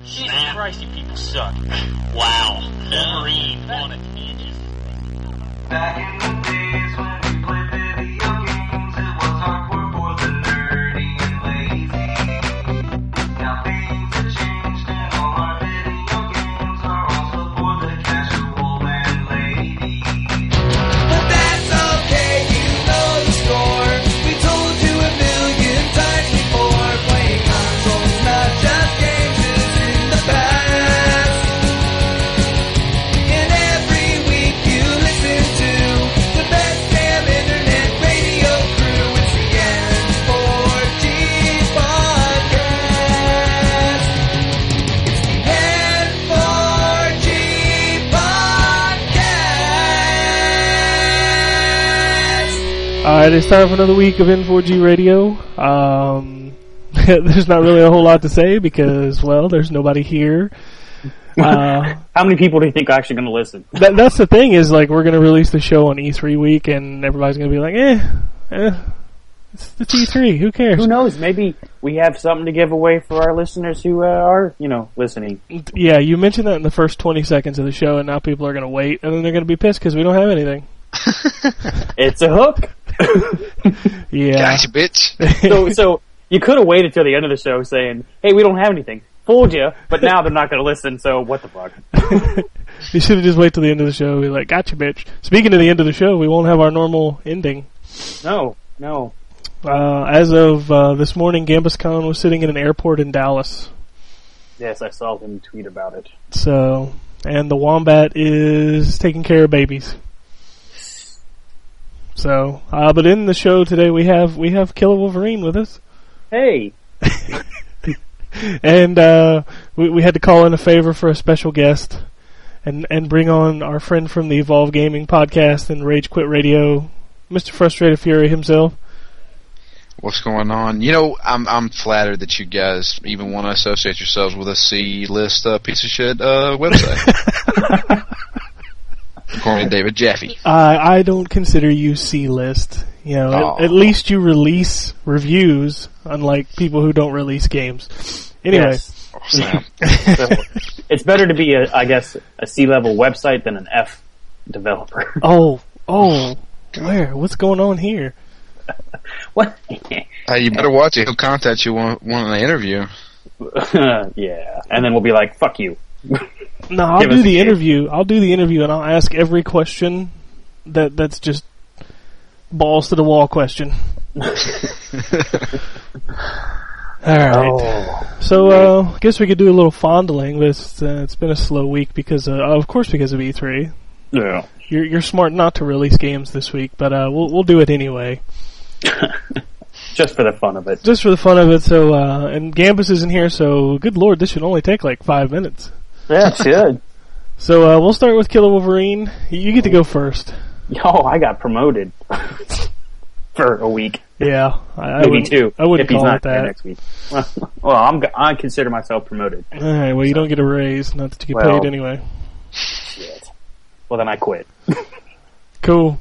Jesus Christ, you people suck. Wow. Wolverine on a tangent. Back in the days when we played video games, it was hardcore for the nerdy and lazy. Now things have changed and all our video games are also for the casual and lady. But that's okay, you know the score. We told you a million times before. Playing consoles, not just games, is in the past. And every week you listen to the best damn internet radio crew. It's the N4G podcast. It's the N4G podcast. Alright, it's time for another week of N4G Radio. There's not really a whole lot to say because, well, there's nobody here. How many people do you think are actually going to listen? That's the thing is, like, we're going to release the show on E3 week and everybody's going to be like, it's E3, who cares? Who knows? Maybe we have something to give away for our listeners who are, listening. Yeah, you mentioned that in the first 20 seconds of the show and now people are going to wait and then they're going to be pissed because we don't have anything. It's a hook. Yeah. Gotcha, bitch. So you could have waited till the end of the show saying, hey, we don't have anything. Fooled you, but now they're not going to listen, so what the fuck? You should have just waited till the end of the show and be like, gotcha, bitch. Speaking of the end of the show, we won't have our normal ending. No. As of this morning, GambusCon was sitting in an airport in Dallas. Yes, I saw him tweet about it. So, and the Wombat is taking care of babies. So, but in the show today we have Killer Wolverine with us. Hey. And we had to call in a favor for a special guest and bring on our friend from the Evolve Gaming podcast and Rage Quit Radio, Mr. Frustrated Fury himself. What's going on? I'm flattered that you guys even want to associate yourselves with a C-list piece of shit website. According to David Jaffe. I don't consider you C-list. At least you release reviews, unlike people who don't release games. Anyway. Yes. It's better to be, a C-level website than an F developer. Oh, where? What's going on here? What? You better watch it. He'll contact you one an interview. Yeah, and then we'll be like, fuck you. No, I'll do the interview. I'll do the interview and I'll ask every question that's just balls to the wall question. Alright. Oh, so, I guess we could do a little fondling, but it's been a slow week because of E3. yeah. You're smart not to release games this week, but we'll do it anyway. Just for the fun of it. Just for the fun of it, so, and Gambus isn't here, so good lord, this should only take like 5 minutes. Yeah, it should. So, we'll start with Killer Wolverine. You get to go first. I got promoted. For a week. Yeah. Maybe two. I wouldn't if he's call not it there that. next week. Well, I consider myself promoted. Alright, well, you don't get a raise, not that you get paid anyway. Shit. Well, then I quit. Cool.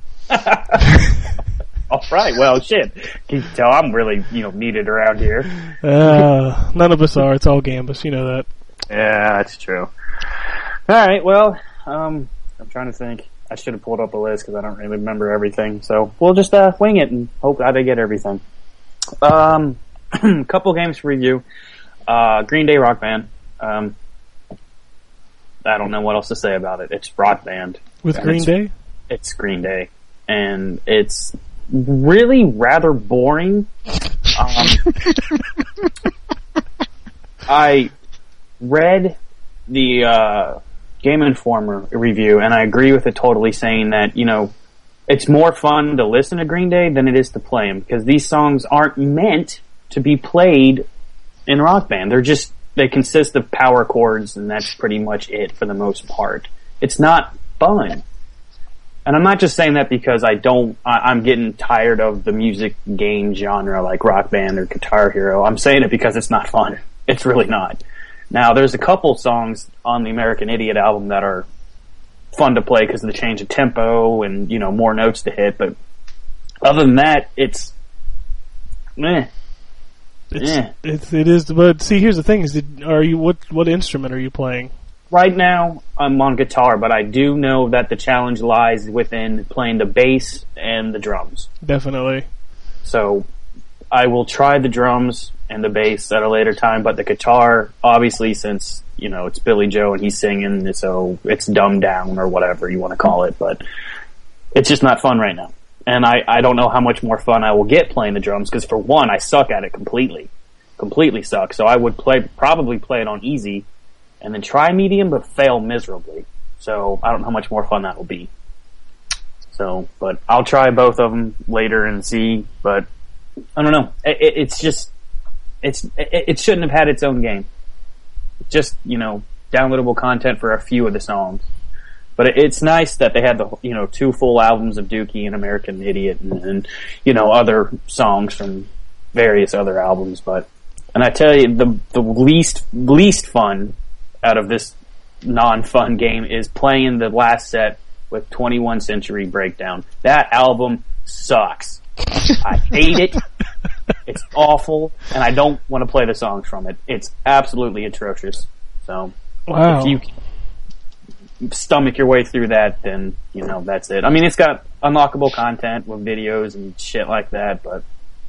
Alright, well, shit. Can you tell I'm really, needed around here? None of us are. It's all Gambus. You know that. Yeah, that's true. Alright, well, I'm trying to think. I should have pulled up a list because I don't really remember everything. So we'll just wing it and hope that I get everything. Couple games to review. Green Day Rock Band. I don't know what else to say about it. It's Rock Band. With Green Day? It's Green Day. And it's really rather boring. I read the Game Informer review, and I agree with it totally, saying that, it's more fun to listen to Green Day than it is to play them, because these songs aren't meant to be played in Rock Band. They consist of power chords, and that's pretty much it for the most part. It's not fun. And I'm not just saying that because I'm getting tired of the music game genre like Rock Band or Guitar Hero. I'm saying it because it's not fun. It's really not. Now, there's a couple songs on the American Idiot album that are fun to play because of the change of tempo and, more notes to hit, but other than that, it's meh. It is. But see, here's the thing: what instrument are you playing? Right now, I'm on guitar, but I do know that the challenge lies within playing the bass and the drums. Definitely. So I will try the drums and the bass at a later time, but the guitar, obviously, since, it's Billy Joe and he's singing, so it's dumbed down or whatever you want to call it, but it's just not fun right now. And I don't know how much more fun I will get playing the drums, because for one, I suck at it completely. Completely suck. So I would probably play it on easy, and then try medium, but fail miserably. So I don't know how much more fun that will be. So, but I'll try both of them later and see, but I don't know. It shouldn't have had its own game. Just, downloadable content for a few of the songs. But it's nice that they had the, 2 full albums of Dookie and American Idiot and other songs from various other albums. And I tell you, the least fun out of this non-fun game is playing the last set with 21 Century Breakdown. That album sucks. I hate it. It's awful, and I don't want to play the songs from it. It's absolutely atrocious. So, wow. If you stomach your way through that, then, that's it. I mean, it's got unlockable content with videos and shit like that, but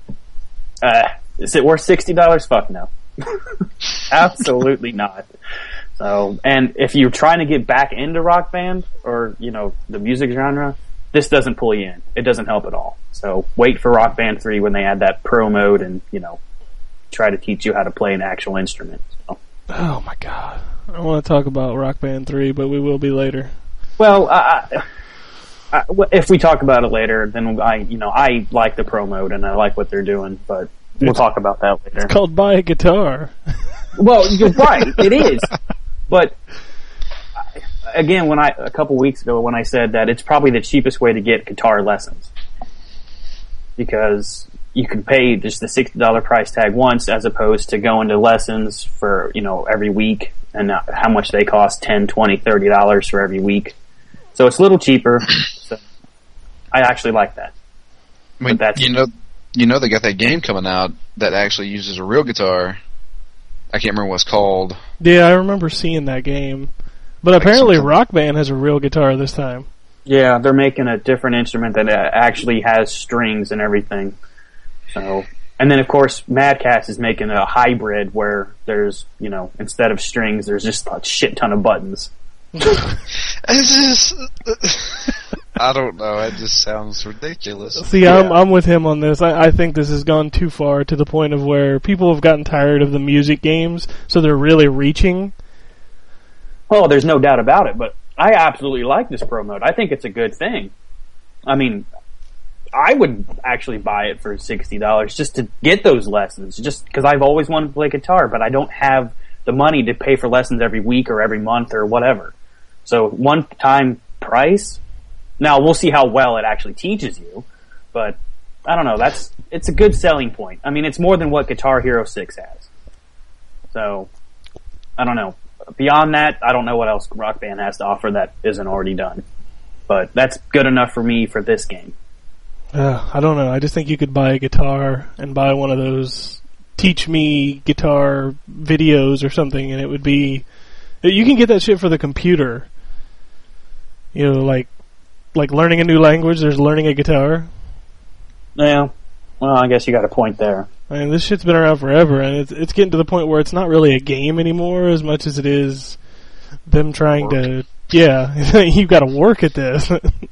is it worth $60? Fuck no. Absolutely not. So, and if you're trying to get back into Rock Band or, the music genre, this doesn't pull you in. It doesn't help at all. So wait for Rock Band 3 when they add that pro mode and, try to teach you how to play an actual instrument. So. Oh my god. I want to talk about Rock Band 3, but we will be later. Well, if we talk about it later, then I like the pro mode and I like what they're doing, but we'll talk about that later. It's called Buy a Guitar. Well, you're right. It is. But again, a couple weeks ago when I said that it's probably the cheapest way to get guitar lessons, because you can pay just the $60 price tag once as opposed to going to lessons for, every week, and how much they cost, $10, $20, $30 for every week. So it's a little cheaper. So I actually like that. I mean, but they got that game coming out that actually uses a real guitar. I can't remember what it's called. Yeah, I remember seeing that game. But apparently Rock Band has a real guitar this time. Yeah, they're making a different instrument that actually has strings and everything. So, and then of course Mad Catz is making a hybrid where there's, instead of strings, there's just a shit ton of buttons. It's just, I don't know. It just sounds ridiculous. See, I'm with him on this. I think this has gone too far to the point of where people have gotten tired of the music games, so they're really reaching. Well, there's no doubt about it, but I absolutely like this pro mode. I think it's a good thing. I mean, I would actually buy it for $60 just to get those lessons, just because I've always wanted to play guitar, but I don't have the money to pay for lessons every week or every month or whatever. So one-time price. Now we'll see how well it actually teaches you, but I don't know. It's a good selling point. I mean, it's more than what Guitar Hero 6 has. So I don't know. Beyond that, I don't know what else Rock Band has to offer that isn't already done. But that's good enough for me for this game. I don't know. I just think you could buy a guitar and buy one of those teach me guitar videos or something, and it would be... You can get that shit for the computer. Like learning a new language, there's learning a guitar. Yeah. Well, I guess you got a point there. I mean, this shit's been around forever, and it's getting to the point where it's not really a game anymore as much as it is them trying to... Yeah, you've got to work at this.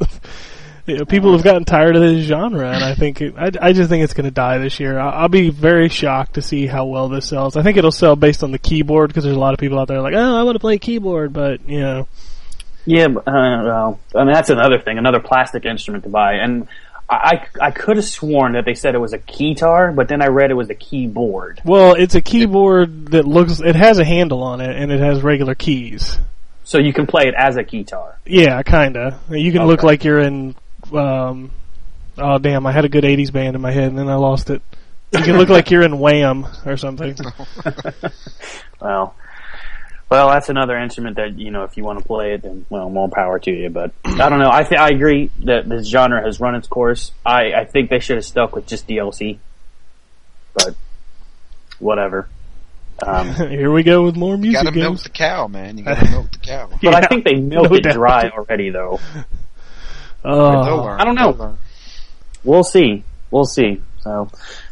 People have gotten tired of this genre, and I think I just think it's going to die this year. I'll be very shocked to see how well this sells. I think it'll sell based on the keyboard, because there's a lot of people out there like, I want to play keyboard, but, Yeah, but, well, I mean, that's another thing, another plastic instrument to buy, and I could have sworn that they said it was a keytar, but then I read it was a keyboard. Well, it's a keyboard that it has a handle on it, and it has regular keys. So you can play it as a keytar? Yeah, kinda. You can look like you're in, oh damn, I had a good 80s band in my head, and then I lost it. You can look like you're in Wham! Or something. Well, that's another instrument that, if you want to play it, then, well, more power to you. But I don't know. I agree that this genre has run its course. I think they should have stuck with just DLC. But whatever. Here we go with more You music gotta milk games. the cow, man. You gotta milk the cow. But Yeah, I think they milked no it doubt. dry already, though. They'll Oh, learn. I don't know. They'll learn. We'll see. We'll see. So,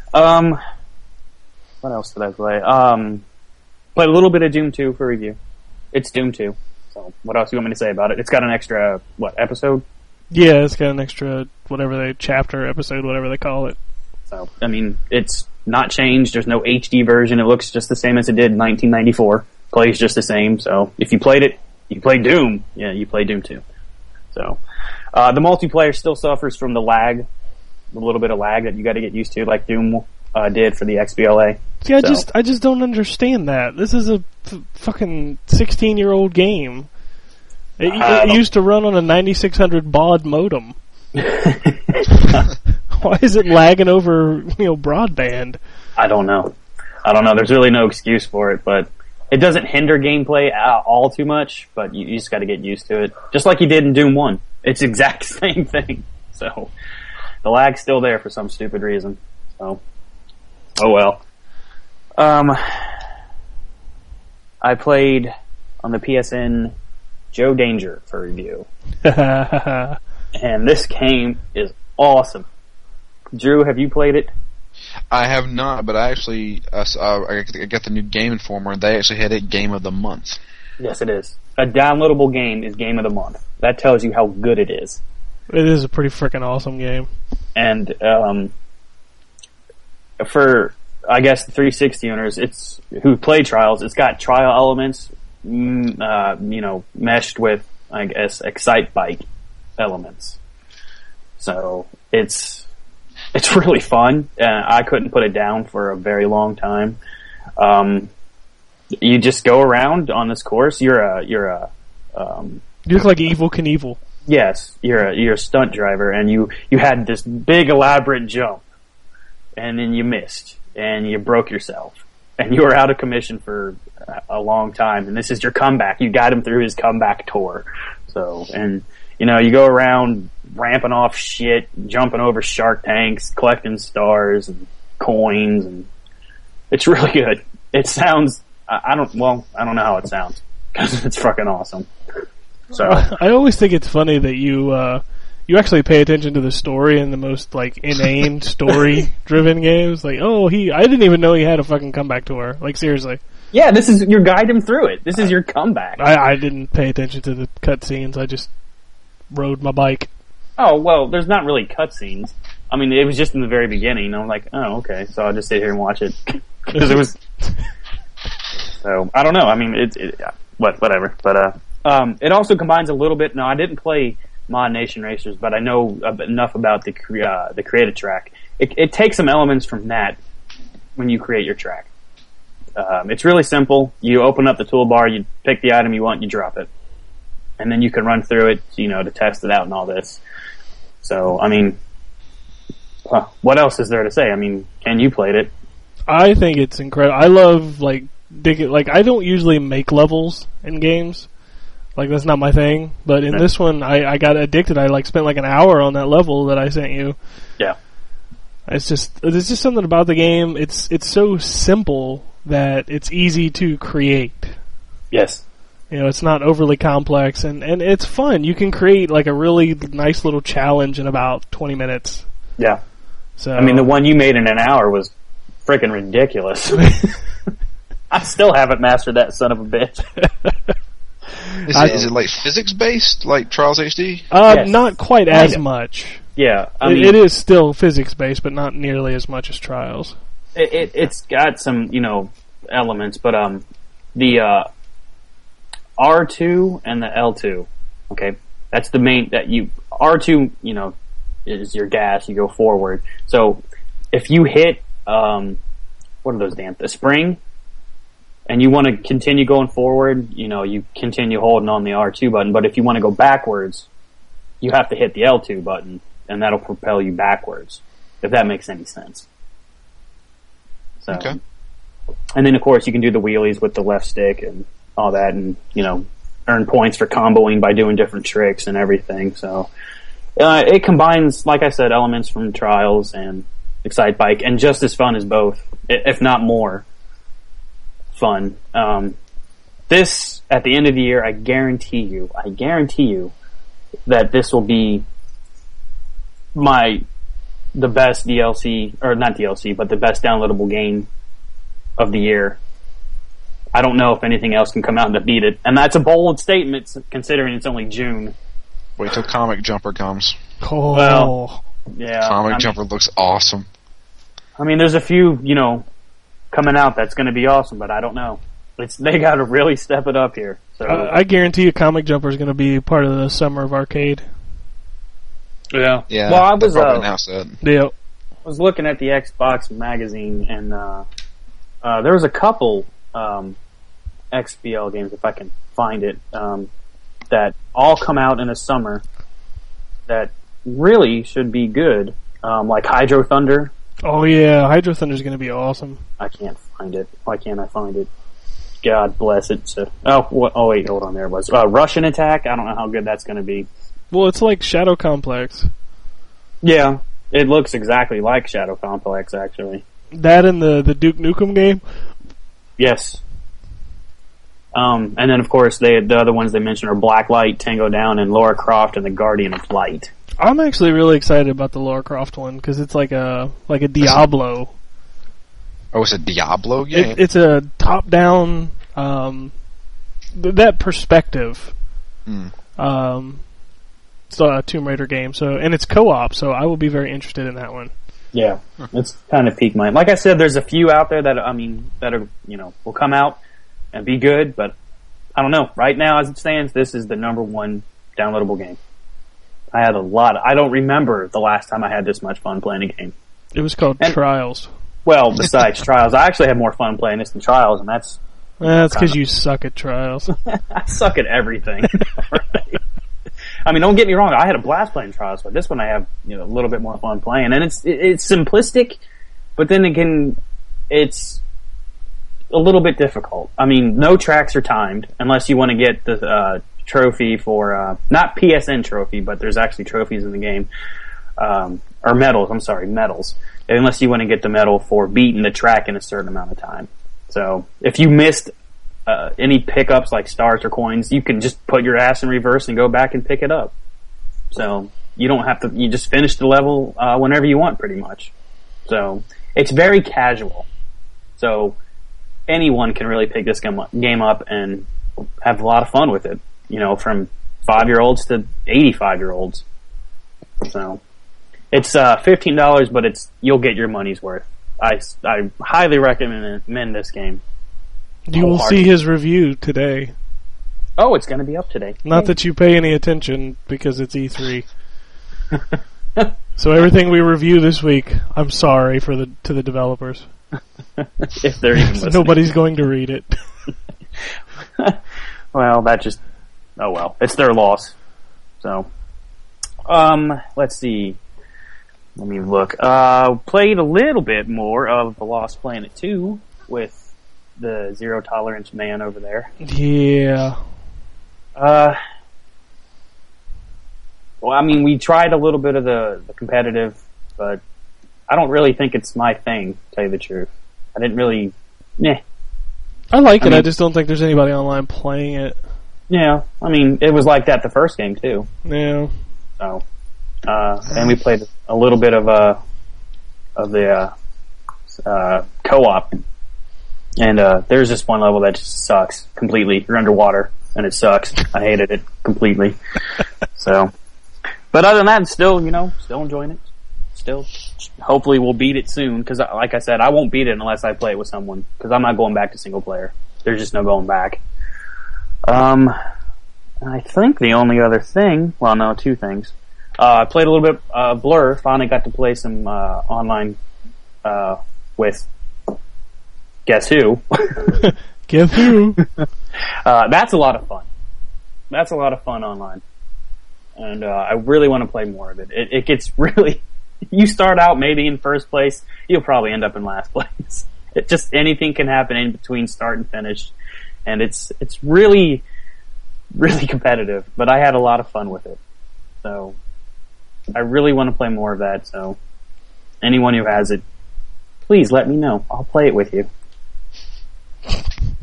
what else did I play? Played a little bit of Doom 2 for review. It's Doom 2. So, what else do you want me to say about it? It's got an extra, episode? yeah, it's got an extra chapter, episode, whatever they call it. So, I mean, it's not changed. There's no HD version. It looks just the same as it did in 1994. Plays just the same. So, if you played it, you played Doom. Yeah, you played Doom 2. So, the multiplayer still suffers from the lag, a little bit of lag that you got to get used to, like Doom did for the XBLA. See, I just don't understand that. This is a fucking 16-year-old game. It used to run on a 9600 baud modem. Why is it lagging over, broadband? I don't know. There's really no excuse for it, but it doesn't hinder gameplay all too much, but you just got to get used to it. Just like you did in Doom 1. It's the exact same thing. So, the lag's still there for some stupid reason. So, oh well. I played on the PSN Joe Danger for review. And this game is awesome. Drew, have you played it? I have not, but I actually I got the new Game Informer, and they actually had it Game of the Month. Yes, it is. A downloadable game is Game of the Month. That tells you how good it is. It is a pretty freaking awesome game. And for, I guess, the 360 owners, who play Trials, it's got trial elements, meshed with, I guess, Excite Bike elements. So it's really fun. I couldn't put it down for a very long time. You just go around on this course. You look like Evel Knievel. Yes, you're a stunt driver, and you had this big elaborate jump, and then you missed, and you broke yourself, and you were out of commission for a long time, and this is your comeback. You got him through his comeback tour. So, and you go around ramping off shit, jumping over shark tanks, collecting stars and coins, and it's really good. It sounds, I don't know how it sounds, because it's fucking awesome. So I always think it's funny that you actually pay attention to the story in the most inane story-driven games. I didn't even know he had a fucking comeback tour. Seriously. yeah, this is your guide him through it. This is your comeback. I didn't pay attention to the cutscenes. I just rode my bike. Oh well, there's not really cutscenes. I mean, it was just in the very beginning. I'm like, oh okay, so I'll just sit here and watch it because it was. So I don't know. I mean, whatever. But it also combines a little bit. No, I didn't play Mod Nation Racers, but I know enough about the creative track. It takes some elements from that when you create your track. It's really simple. You open up the toolbar, you pick the item you want, you drop it, and then you can run through it, to test it out and all this. So, I mean, what else is there to say? I mean, Ken, you played it. I think it's incredible. I love digging. I don't usually make levels in games. That's not my thing. But in this one, I got addicted. I spent an hour on that level that I sent you. Yeah. There's just something about the game. It's so simple that it's easy to create. Yes. It's not overly complex, and it's fun. You can create a really nice little challenge in about 20 minutes. Yeah. So I mean, the one you made in an hour was freaking ridiculous. I still haven't mastered that son of a bitch. Is it physics based, like Trials HD? Yes. Not quite as much. Yeah, I mean, it is still physics based, but not nearly as much as Trials. It's got some, elements, but the R2 and the L2, okay, that's the main R2, is your gas. You go forward. So if you hit what are those the spring, and you want to continue going forward, you continue holding on the R2 button. But if you want to go backwards, you have to hit the L2 button, and that'll propel you backwards, if that makes any sense. So, okay. And then, of course, you can do the wheelies with the left stick and all that, and, earn points for comboing by doing different tricks and everything. So, it combines, like I said, elements from Trials and Excite Bike, and just as fun as both, if not more. fun. This, at the end of the year, I guarantee you that this will be the best DLC, or not DLC, but the best downloadable game of the year. I don't know if anything else can come out to beat it. And that's a bold statement, considering it's only June. Wait till Comic Jumper comes. Oh. Well, yeah. Comic Jumper looks awesome. I mean, there's a few, coming out that's going to be awesome, but I don't know. They got to really step it up here. So I guarantee you Comic Jumper is going to be part of the Summer of Arcade. yeah. Yeah, Well, I they'll was probably announce that. Yep. was looking at the Xbox magazine, and there was a couple XBL games, if I can find it, that all come out in the summer that really should be good, like Hydro Thunder. Oh yeah, Hydro Thunder is going to be awesome. I can't find it. Why can't I find it? God bless it. So, wait, hold on. There it was. Russian Attack. I don't know how good that's going to be. Well, it's like Shadow Complex. Yeah, it looks exactly like Shadow Complex, actually. That and the Duke Nukem game. Yes. And then, of course, the other ones they mentioned are Blacklight, Tango Down, and Lara Croft and the Guardian of Light. I'm actually really excited about the Lara Croft one because it's like a Diablo. Oh, it's a Diablo game? It's a top-down, that perspective. It's a Tomb Raider game, and it's co-op, so I will be very interested in that one. Yeah, it's kind of piqued my. Like I said, there's a few out there that are will come out and be good, but I don't know. Right now, as it stands, this is the number one downloadable game. I had a lot. I don't remember the last time I had this much fun playing a game. It was called Trials. Well, besides Trials, I actually had more fun playing this than Trials, and that's because you suck at Trials. I suck at everything. Right? I mean, don't get me wrong. I had a blast playing Trials, but this one I have a little bit more fun playing, and it's simplistic, but then again, it's a little bit difficult. I mean, no tracks are timed unless you want to get the trophy for not PSN trophy, but there's actually trophies in the game, or medals. I'm sorry, medals. Unless you want to get the medal for beating the track in a certain amount of time. So if you missed any pickups like stars or coins, you can just put your ass in reverse and go back and pick it up. So you don't have to. You just finish the level whenever you want, pretty much. So it's very casual. So anyone can really pick this game up and have a lot of fun with it. From 5-year-olds to 85-year-olds. So it's $15, but you'll get your money's worth. I highly recommend this game. You will see his review today. Oh, it's going to be up today. Not that you pay any attention because it's E3. So everything we review this week, I'm sorry to the developers. If they're even listening. Nobody's going to read it. Well, oh well, it's their loss. So, let's see. Let me look. Played a little bit more of The Lost Planet 2 with the Zero Tolerance man over there. Yeah. Well, I mean, we tried a little bit of the competitive, but I don't really think it's my thing, to tell you the truth. I didn't really, I like it, I just don't think there's anybody online playing it. Yeah, I mean, it was like that the first game, too. Yeah. So, and we played a little bit of the co-op. And there's this one level that just sucks completely. You're underwater, and it sucks. I hated it completely. So, but other than that, still enjoying it. Still, hopefully we'll beat it soon, because like I said, I won't beat it unless I play it with someone, because I'm not going back to single player. There's just no going back. I think the only other thing, well, no, two things. I played a little bit Blur. Finally got to play some online with Guess Who. Guess Who? That's a lot of fun. That's a lot of fun online, and I really want to play more of it. It gets really. You start out maybe in first place, you'll probably end up in last place. Anything can happen in between start and finish, and it's really, really competitive. But I had a lot of fun with it, so I really want to play more of that. So anyone who has it, please let me know. I'll play it with you.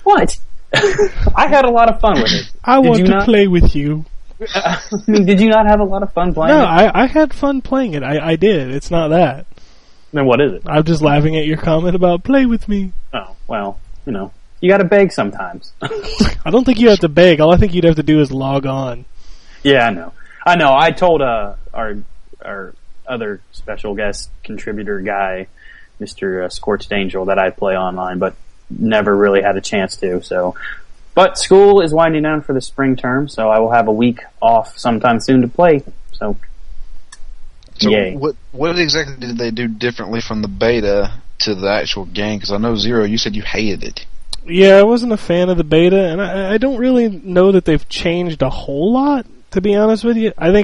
What? I had a lot of fun with it. I Did want you to not? play with you. I mean, did you not have a lot of fun playing No, it? I had fun playing it. I did. It's not that. Then what is it? I'm just laughing at your comment about play with me. Oh, well, you know, you gotta beg sometimes. I don't think you have to beg. All I think you'd have to do is log on. Yeah, I know. I told our other special guest contributor guy, Mr. Scorched Angel, that I'd play online, but never really had a chance to. So, but school is winding down for the spring term, so I will have a week off sometime soon to play. So yay. What exactly did they do differently from the beta to the actual game? Because I know Zero, you said you hated it. Yeah, I wasn't a fan of the beta, and I don't really know that they've changed a whole lot, to be honest with you. I think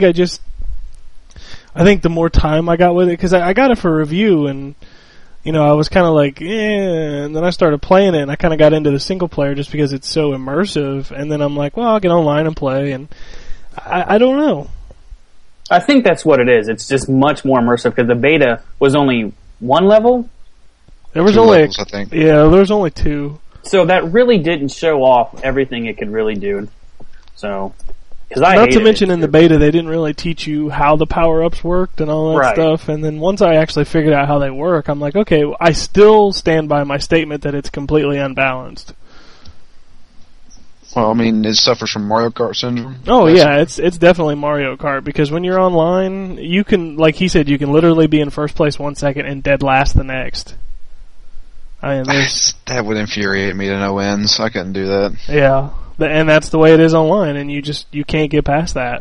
the more time I got with it, because I got it for review, and you know, I was kind of like, and then I started playing it, and I kind of got into the single player just because it's so immersive, and then I'm like, well, I'll get online and play, and I don't know. I think that's what it is. It's just much more immersive because the beta was only one level, There was 2 only, levels, I think. yeah, there was only 2. so that really didn't show off everything it could really do. So, because I Not to hated mention it. in the beta, they didn't really teach you how the power-ups worked and all that Right. stuff. And then once I actually figured out how they work, I'm like, okay, I still stand by my statement that it's completely unbalanced. Well, I mean, it suffers from Mario Kart syndrome. Oh yeah, it's definitely Mario Kart, because when you're online, you can, like he said, you can literally be in first place 1 second and dead last the next. I mean, there's, That would infuriate me to no ends. I couldn't do that. yeah, and that's the way it is online, and you can't get past that.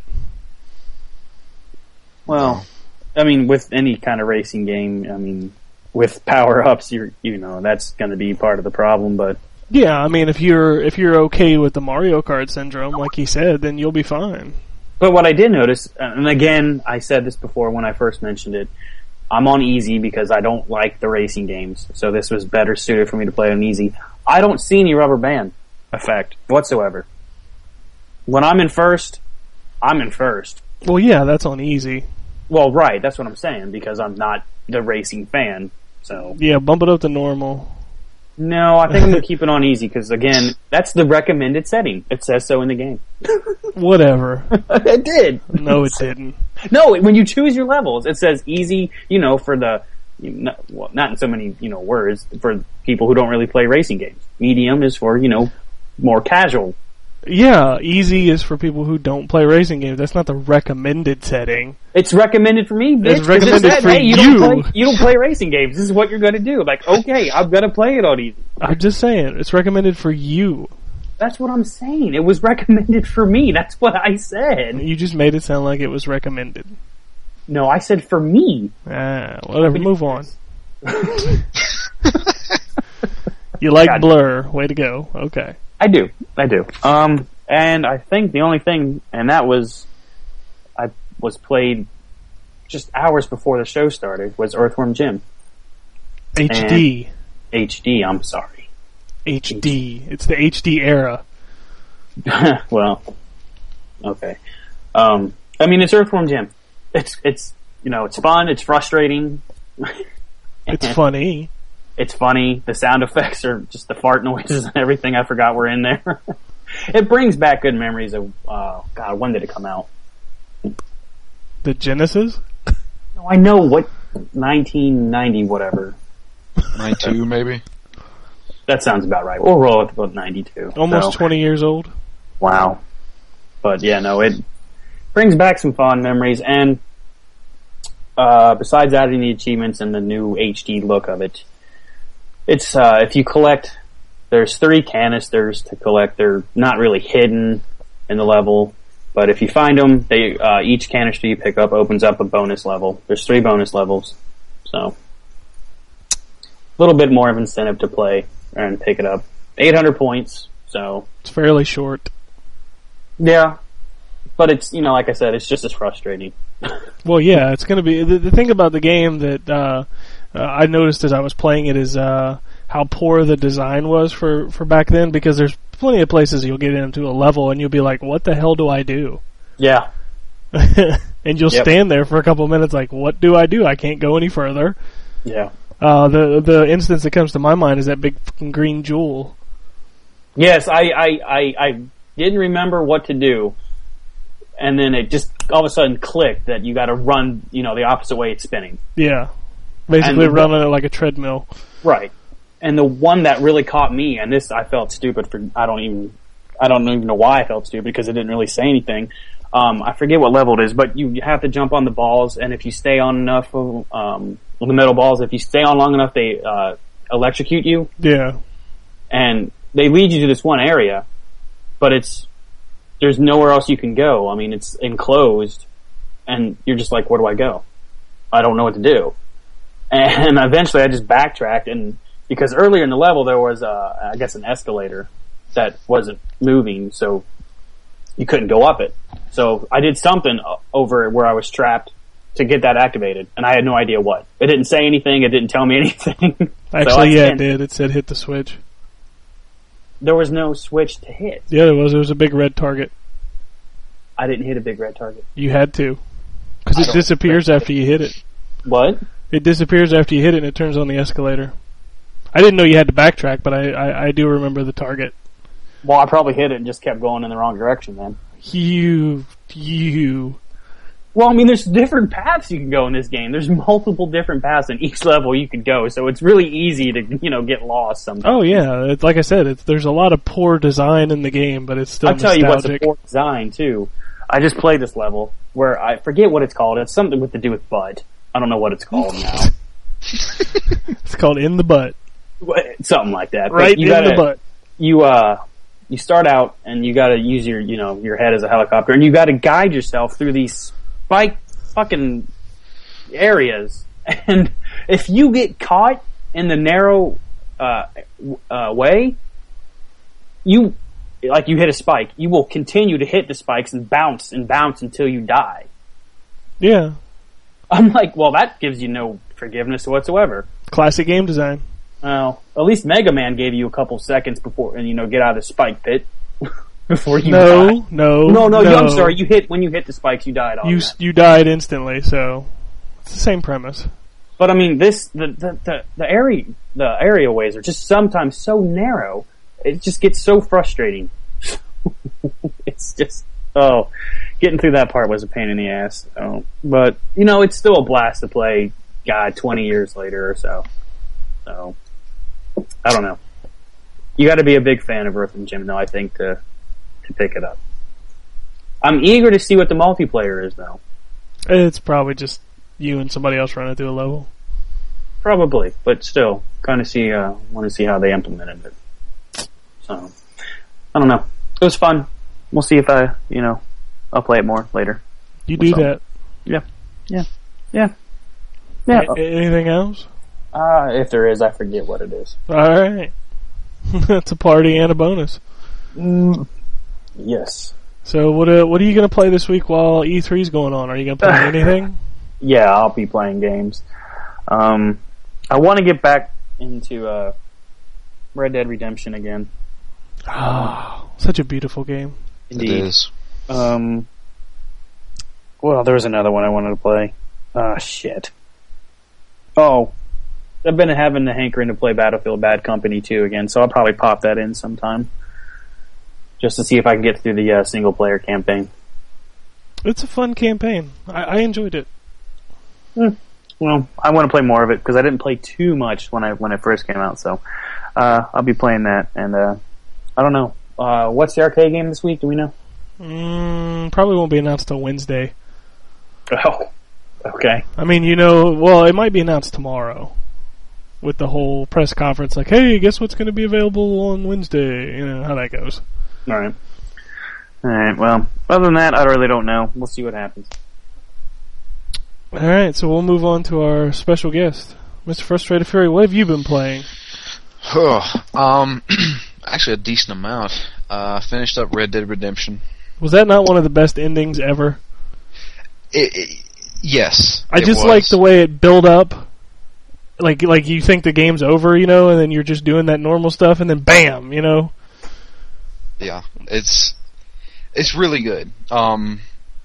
Well, I mean, with any kind of racing game, I mean, with power-ups, that's going to be part of the problem, but Yeah, I mean, if you're okay with the Mario Kart syndrome, like he said, then you'll be fine. But what I did notice, and again, I said this before when I first mentioned it, I'm on easy because I don't like the racing games, so this was better suited for me to play on easy. I don't see any rubber band effect whatsoever. When I'm in first, I'm in first. Well, yeah, that's on easy. Well, right, that's what I'm saying, because I'm not the racing fan, so... Yeah, bump it up to normal. No, I think I'm going to keep it on easy, because again, that's the recommended setting. It says so in the game. Whatever. It did. No, it didn't. No, when you choose your levels, it says easy, for the, not in so many, words, for people who don't really play racing games. Medium is for, more casual. Yeah, easy is for people who don't play racing games. That's not the recommended setting. It's recommended for me, bitch. It's 'cause recommended it said, for hey, you. you don't play racing games. This is what you're going to do. Like, okay, I'm going to play it on easy. I'm just saying, it's recommended for you. That's what I'm saying. It was recommended for me. That's what I said. You just made it sound like it was recommended. No, I said for me. Whatever, move on. You like God. Blur. Way to go. Okay. I do. And I think the only thing, and that was, I was played just hours before the show started, was Earthworm Jim. HD. HD, I'm sorry. HD. It's the HD era. Well, okay. I mean, it's Earthworm Jim. It's it's fun, it's frustrating. It's funny. It's funny. The sound effects are just the fart noises and everything I forgot were in there. It brings back good memories of, God, when did it come out? The Genesis? No, I know, 1990 whatever. 92 maybe? That sounds about right. We'll roll with about 92. Almost So, 20 years old. wow. But yeah, no, it brings back some fond memories, and besides adding the achievements and the new HD look of it, it's, if you collect, there's 3 canisters to collect. They're not really hidden in the level, but if you find them, each canister you pick up opens up a bonus level. There's 3 bonus levels, so a little bit more of incentive to play and pick it up. 800 points, so It's fairly short. yeah, but it's, like I said, it's just as frustrating. Well, yeah, it's going to be... The thing about the game that I noticed as I was playing it is how poor the design was for back then, because there's plenty of places you'll get into a level and you'll be like, what the hell do I do? Yeah. And you'll Yep. stand there for a couple of minutes like, what do? I can't go any further. Yeah. The instance that comes to my mind is that big fucking green jewel. Yes, I didn't remember what to do, and then it just all of a sudden clicked that you got to run, the opposite way it's spinning. Yeah. Basically And- running it like a treadmill. Right. And the one that really caught me, and this I felt stupid for, I don't even know why I felt stupid because it didn't really say anything. I forget what level it is, but you have to jump on the balls, and if you stay on enough of, the metal balls, if you stay on long enough, they, electrocute you, Yeah. and they lead you to this one area, but there's nowhere else you can go. I mean, it's enclosed, and you're just like, where do I go? I don't know what to do. And eventually I just backtracked, and because earlier in the level there was, I guess, an escalator that wasn't moving, so you couldn't go up it. So I did something over where I was trapped to get that activated, and I had no idea what. It didn't say anything, it didn't tell me anything. Actually, yeah, it did. It said hit the switch. There was no switch to hit. Yeah, there was. There was a big red target. I didn't hit a big red target. You had to. Because I it don't disappears after you hit it. What? It disappears after you hit it and it turns on the escalator. I didn't know you had to backtrack, but I do remember the target. Well, I probably hit it and just kept going in the wrong direction then. You. Well, I mean, there's different paths you can go in this game. There's multiple different paths in each level you could go, so it's really easy to, get lost sometimes. Oh yeah, it's, like I said, there's a lot of poor design in the game, but it's still I'll tell you what's a nostalgic. poor design, too. I just played this level where I forget what it's called. It's something with to do with butt. I don't know what it's called now. It's called In the Butt. Something like that. But Right you in gotta, the butt. You start out and you gotta use your head as a helicopter, and you gotta guide yourself through these spike fucking areas. And if you get caught in the narrow way, you hit a spike, you will continue to hit the spikes and bounce until you die. Yeah. I'm like, well, that gives you no forgiveness whatsoever. Classic game design. Well, at least Mega Man gave you a couple seconds before, and get out of the spike pit before you No, die. no. No, I'm sorry. When you hit the spikes, you died. You died instantly, so it's the same premise. But I mean, the area ways are just sometimes so narrow. It just gets so frustrating. It's just getting through that part was a pain in the ass. But it's still a blast to play. God, 20 years later or so. So I don't know. You got to be a big fan of Earth and Jim, though, I think, to pick it up. I'm eager to see what the multiplayer is, though. It's probably just you and somebody else running through a level. Probably, but still, kind of want to see how they implemented it. So, I don't know. It was fun. We'll see if I'll play it more later. You do that. Yeah. Anything else? If there is, I forget what it is. Alright. That's a party and a bonus. Yes. So what are you going to play this week while E3's going on? Are you going to play anything? Yeah, I'll be playing games. I want to get back into Red Dead Redemption again. Oh, such a beautiful game. Indeed. It is. Well, there was another one I wanted to play. Shit. Oh, I've been having the hankering to play Battlefield Bad Company 2 again, so I'll probably pop that in sometime. Just to see if I can get through the single-player campaign. It's a fun campaign. I enjoyed it. Well, I want to play more of it, because I didn't play too much when it first came out, so I'll be playing that, and I don't know. What's the arcade game this week, do we know? Probably won't be announced till Wednesday. Oh, okay. I mean, it might be announced tomorrow. With the whole press conference, like, hey, guess what's going to be available on Wednesday? You know how that goes. Alright, well, other than that, I really don't know. We'll see what happens. Alright, so we'll move on to our special guest. Mr. Frustrated Fury, what have you been playing? Actually a decent amount. Finished up Red Dead Redemption. Was that not one of the best endings ever? Yes. I just like the way it built up. Like you think the game's over, and then you're just doing that normal stuff, and then bam, Yeah, it's really good. I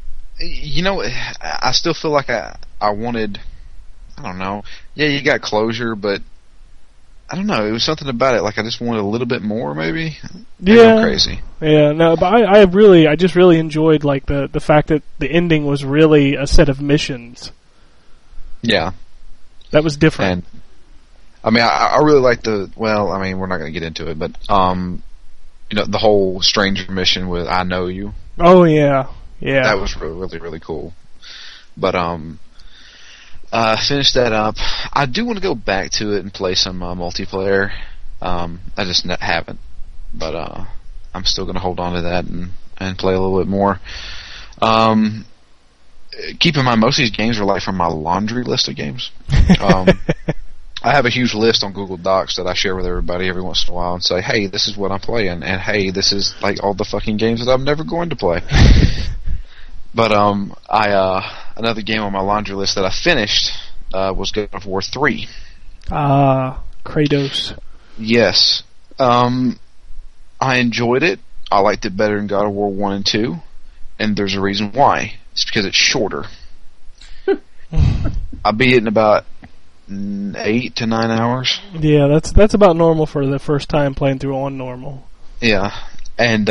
still feel like I wanted, I don't know. Yeah, you got closure, but I don't know. It was something about it. Like I just wanted a little bit more, maybe. Yeah, I'm crazy. Yeah, no, but I just really enjoyed like the fact that the ending was really a set of missions. Yeah, that was different. And I mean, I really like the. Well, I mean, we're not going to get into it, but the whole stranger mission with "I Know You." Oh yeah, yeah. That was really, really, really cool. But finished that up. I do want to go back to it and play some multiplayer. I just haven't, but I'm still going to hold on to that and play a little bit more. Keep in mind, most of these games are like from my laundry list of games. I have a huge list on Google Docs that I share with everybody every once in a while and say, hey, this is what I'm playing, and hey, this is like all the fucking games that I'm never going to play. But another game on my laundry list that I finished was God of War 3. Kratos. Yes. I enjoyed it. I liked it better than God of War 1 and 2, and there's a reason why. It's because it's shorter. I beat it in about 8 to 9 hours. Yeah, that's about normal for the first time playing through on normal. Yeah, and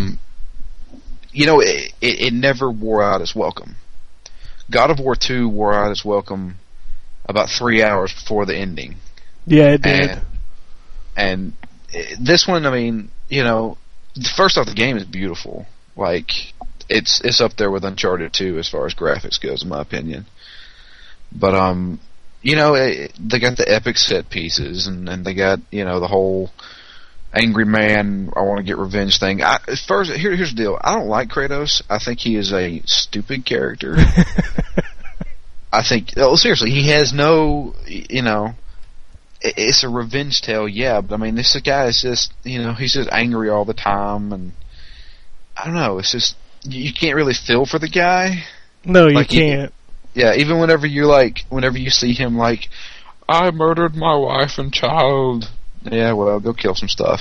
it never wore out its welcome. God of War 2 wore out its welcome about 3 hours before the ending. Yeah, it did. And this one, I mean, first off, the game is beautiful. Like, it's up there with Uncharted 2 as far as graphics goes, in my opinion. But they got the epic set pieces, and they got the whole angry man, I want to get revenge thing. Here's the deal. I don't like Kratos. I think he is a stupid character. I think, seriously, he has no, it's a revenge tale, yeah, but I mean, this guy is just, he's just angry all the time, and I don't know, it's just, you can't really feel for the guy. No, you can't. Yeah, even whenever you see him like, I murdered my wife and child. Yeah, well, go kill some stuff,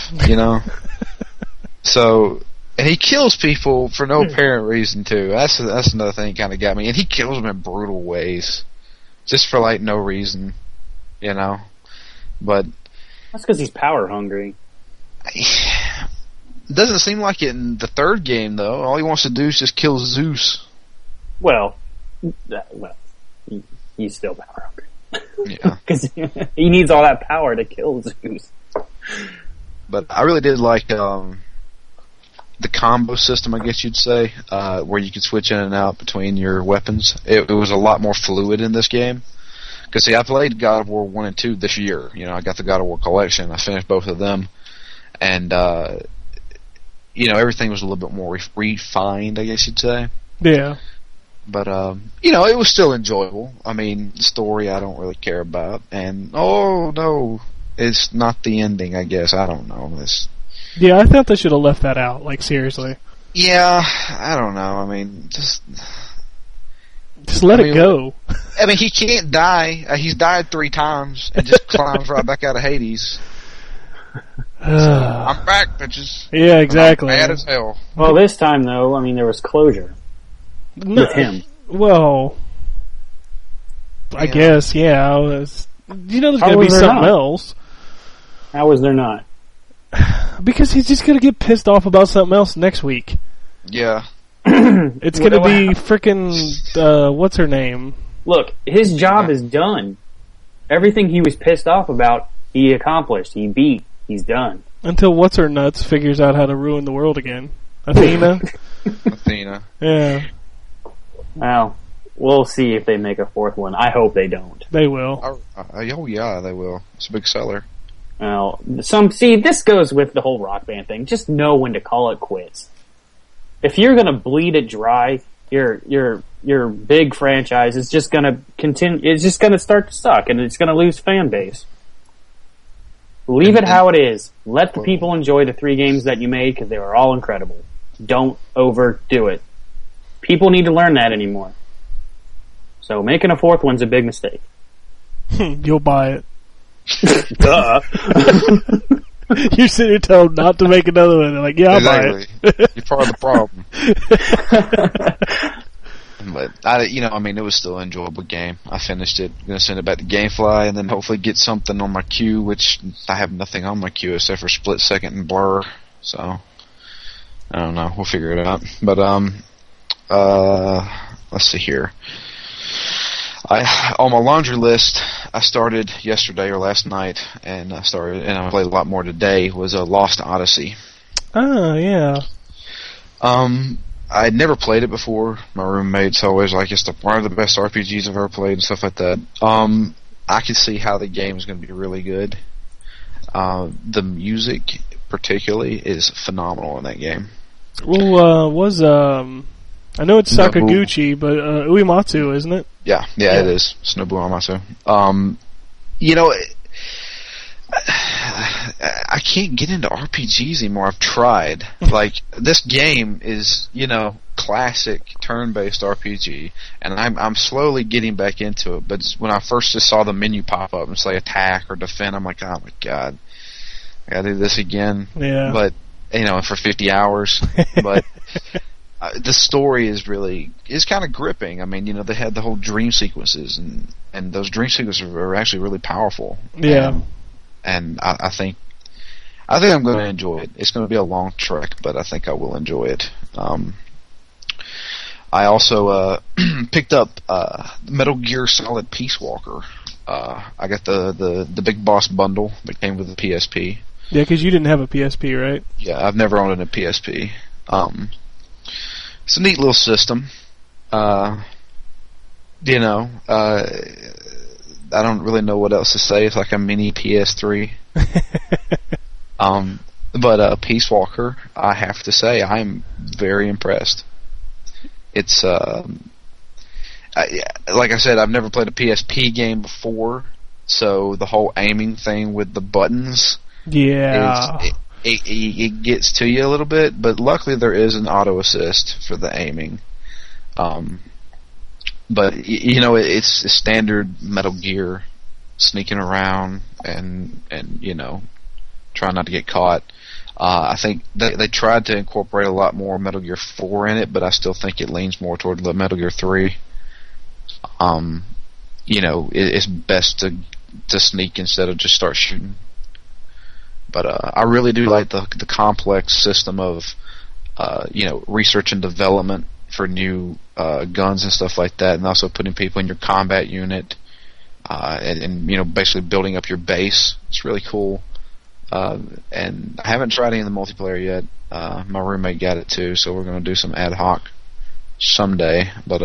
So, and he kills people for no apparent reason too. That's another thing that kind of got me. And he kills them in brutal ways, just for like no reason, But that's because he's power hungry. It doesn't seem like it in the third game though. All he wants to do is just kill Zeus. Well, he's still power hungry. Yeah, because he needs all that power to kill Zeus. But I really did like the combo system, I guess you'd say, where you could switch in and out between your weapons. It was a lot more fluid in this game. Because, see, I played God of War 1 and 2 this year. I got the God of War collection. I finished both of them. And, everything was a little bit more refined, I guess you'd say. Yeah. But, it was still enjoyable. I mean, the story I don't really care about. And, oh, no, it's not the ending, I guess. I don't know. Yeah, I thought they should have left that out, like, seriously. Yeah, I don't know. I mean, just let it go. I mean, he can't die. He's died 3 times and just climbs right back out of Hades. I'm back, bitches. Yeah, exactly. I'm mad as hell. Well, this time, though, I mean, there was closure. With him. Well, I guess, yeah. There's going to be something else. How is there not? Because he's just going to get pissed off about something else next week. Yeah. It's going to be frickin', what's her name? Look, his job is done. Everything he was pissed off about, he accomplished. He beat. He's done. Until what's her nuts figures out how to ruin the world again. Athena? Athena. Yeah. Well, we'll see if they make a 4th one. I hope they don't. They will. Oh yeah, they will. It's a big seller. Well, this goes with the whole Rock Band thing. Just know when to call it quits. If you're gonna bleed it dry, your big franchise is just gonna continue. It's just gonna start to suck, and it's gonna lose fan base. Leave it how it is. Let the people enjoy the 3 games that you made because they were all incredible. Don't overdo it. People need to learn that anymore. So making a 4th one's a big mistake. You'll buy it. Duh. You're sitting here telling them not to make another one. They're like, yeah, I'll buy it. You're part of the problem. But it was still an enjoyable game. I finished it. I'm gonna send it back to GameFly, and then hopefully get something on my queue, which I have nothing on my queue except for Split Second and Blur. So I don't know. We'll figure it out. But let's see here. On my laundry list, I started yesterday or last night, and I played a lot more today. Was a Lost Odyssey. Oh yeah. I had never played it before. My roommate's always like, it's one of the best RPGs I've ever played and stuff like that. I could see how the game is going to be really good. The music, particularly, is phenomenal in that game. Well, I know it's Sakaguchi, but Uematsu, isn't it? Yeah, it is. It's Nobuo Uematsu. I can't get into RPGs anymore. I've tried. Like, this game is, classic turn-based RPG, and I'm slowly getting back into it. But when I first just saw the menu pop up and say attack or defend, I'm like, oh my god, I gotta do this again. Yeah. But for 50 hours. But the story is kind of gripping. I mean, they had the whole dream sequences, and those dream sequences are actually really powerful. Yeah. And I think I'm going to enjoy it. It's going to be a long trek, but I think I will enjoy it. I also picked up Metal Gear Solid Peace Walker. I got the Big Boss bundle that came with the PSP. Yeah, because you didn't have a PSP, right? Yeah, I've never owned a PSP. It's a neat little system. I don't really know what else to say. It's like a mini PS3. But Peace Walker, I have to say, I'm very impressed. It's like I said, I've never played a PSP game before, so the whole aiming thing with the buttons, it gets to you a little bit. But luckily, there is an auto assist for the aiming. But it's a standard Metal Gear, sneaking around and trying not to get caught. I think they tried to incorporate a lot more Metal Gear 4 in it, but I still think it leans more toward the Metal Gear 3. It's best to sneak instead of just start shooting. But I really do like the complex system of research and development for new guns and stuff like that, and also putting people in your combat unit, and basically building up your base. It's really cool. And I haven't tried any of the multiplayer yet. My roommate got it too, so we're going to do some ad hoc someday. But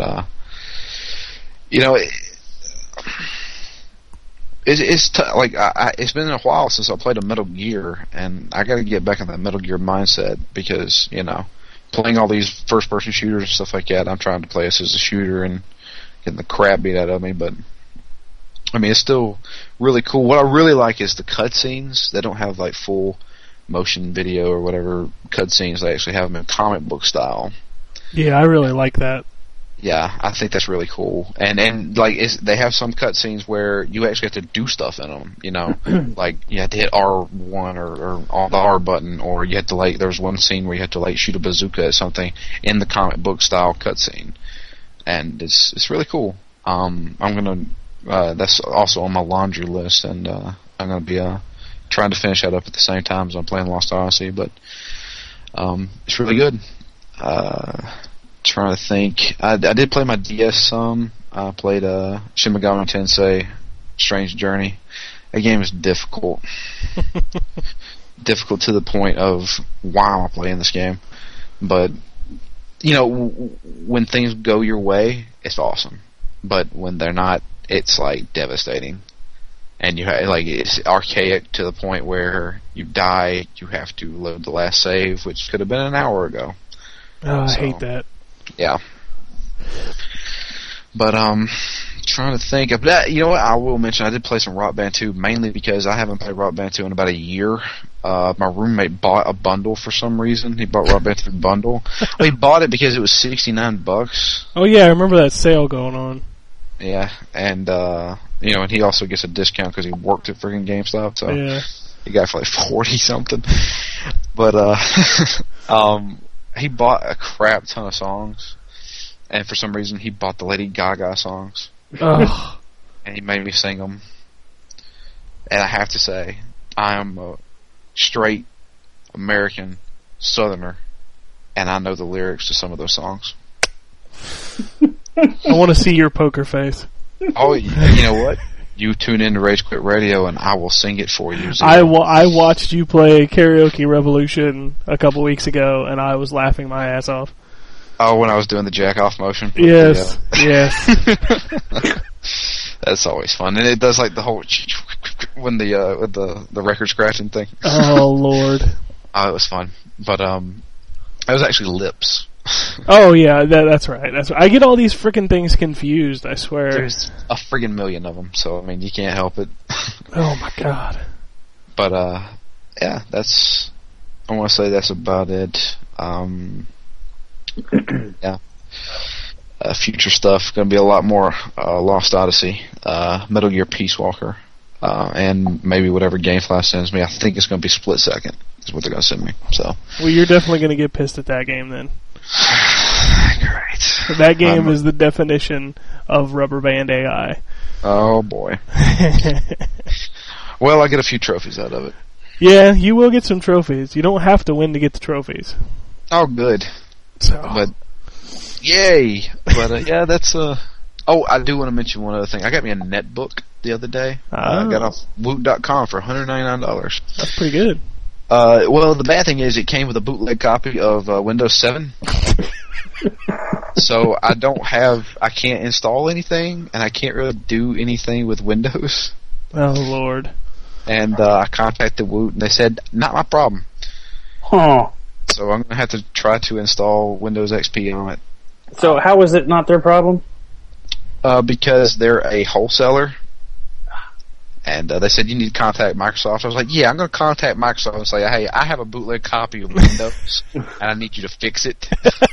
it's been a while since I played a Metal Gear, and I got to get back in that Metal Gear mindset because playing all these first-person shooters and stuff like that, I'm trying to play this as a shooter and getting the crap beat out of me, but I mean, it's still really cool. What I really like is the cutscenes. They don't have like full motion video or whatever cutscenes. They actually have them in comic book style. Yeah, I really like that. Yeah, I think that's really cool. And they have some cutscenes where you actually have to do stuff in them. Like you have to hit R1 or the R button, or you have to there's one scene where you have to shoot a bazooka at something in the comic book style cutscene, and it's really cool. I'm gonna that's also on my laundry list, and I'm gonna be trying to finish that up at the same time as I'm playing Lost Odyssey. But it's really good. Trying to think. I did play my DS some. I played Shin Megami Tensei Strange Journey. That game is difficult. Difficult to the point of, why am I playing this game? But, when things go your way, it's awesome. But when they're not, it's devastating. And it's archaic to the point where you die, you have to load the last save, which could have been an hour ago. Oh, I hate that. Yeah. But trying to think of that. You know what? I will mention I did play some Rock Band 2, mainly because I haven't played Rock Band 2 in about a year. My roommate bought a bundle for some reason. He bought Rock Band 2 bundle. Well, he bought it because it was $69. Oh yeah, I remember that sale going on. Yeah, and and he also gets a discount because he worked at freaking GameStop, so yeah. He got it for 40 something. But he bought a crap ton of songs, and for some reason he bought the Lady Gaga songs, Ugh. and he made me sing them. And I have to say, I am a straight American Southerner, and I know the lyrics to some of those songs. I want to see your poker face. Oh, you know what? You tune in to Rage Quit Radio, and I will sing it for you. Zero. I watched you play Karaoke Revolution a couple weeks ago, and I was laughing my ass off. Oh, when I was doing the jack off motion. Yes, yes. That's always fun, and it does like the whole when with the record scratching thing. Oh Lord. Oh, it was fun, but it was actually lips. Oh yeah, that's right. That's right. I get all these frickin' things confused. I swear. There's a friggin' million of them, so I mean you can't help it. Oh my god. But yeah, I want to say that's about it. Yeah. Future stuff going to be a lot more Lost Odyssey, Metal Gear Peace Walker, and maybe whatever GameFly sends me. I think it's going to be Split Second is what they're going to send me. So. Well, you're definitely going to get pissed at that game then. Great. That game is the definition of rubber band AI. Oh boy. Well, I get a few trophies out of it. Yeah, you will get some trophies. You don't have to win to get the trophies. Oh, good. So. But yay! But yeah, that's Oh, I do want to mention one other thing. I got me a netbook the other day. I got off Woot.com for $199. That's pretty good. Well, the bad thing is it came with a bootleg copy of Windows 7. So I can't install anything, and I can't really do anything with Windows. Oh, Lord. And I contacted Woot, and they said, not my problem. Huh. So I'm going to have to try to install Windows XP on it. So how is it not their problem? Because they're a wholesaler. And they said, you need to contact Microsoft. I was like, yeah, I'm going to contact Microsoft and say, hey, I have a bootleg copy of Windows, and I need you to fix it.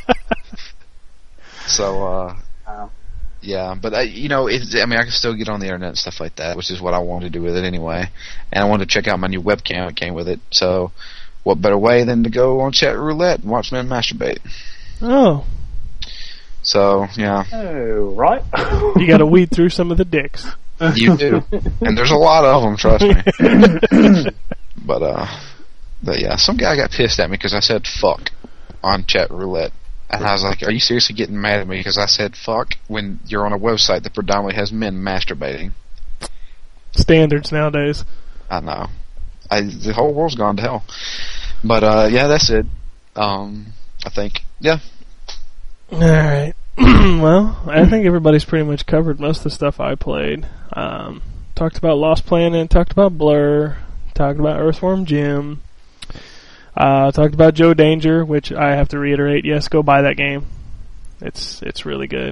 So, yeah, but, I can still get on the internet and stuff like that, which is what I wanted to do with it anyway. And I wanted to check out my new webcam that came with it. So, what better way than to go on Chat Roulette and watch men masturbate? Oh. So, yeah. Oh, right. You got to weed through some of the dicks. You do. And there's a lot of them, trust me. But yeah, some guy got pissed at me because I said fuck on Chat Roulette. And I was like, are you seriously getting mad at me because I said fuck when you're on a website that predominantly has men masturbating? Standards nowadays. I know. The whole world's gone to hell. But yeah, that's it. I think. Yeah. Alright. Well, I think everybody's pretty much covered most of the stuff I played. Talked about Lost Planet, talked about Blur, talked about Earthworm Jim, talked about Joe Danger, which I have to reiterate, yes, go buy that game. It's really good.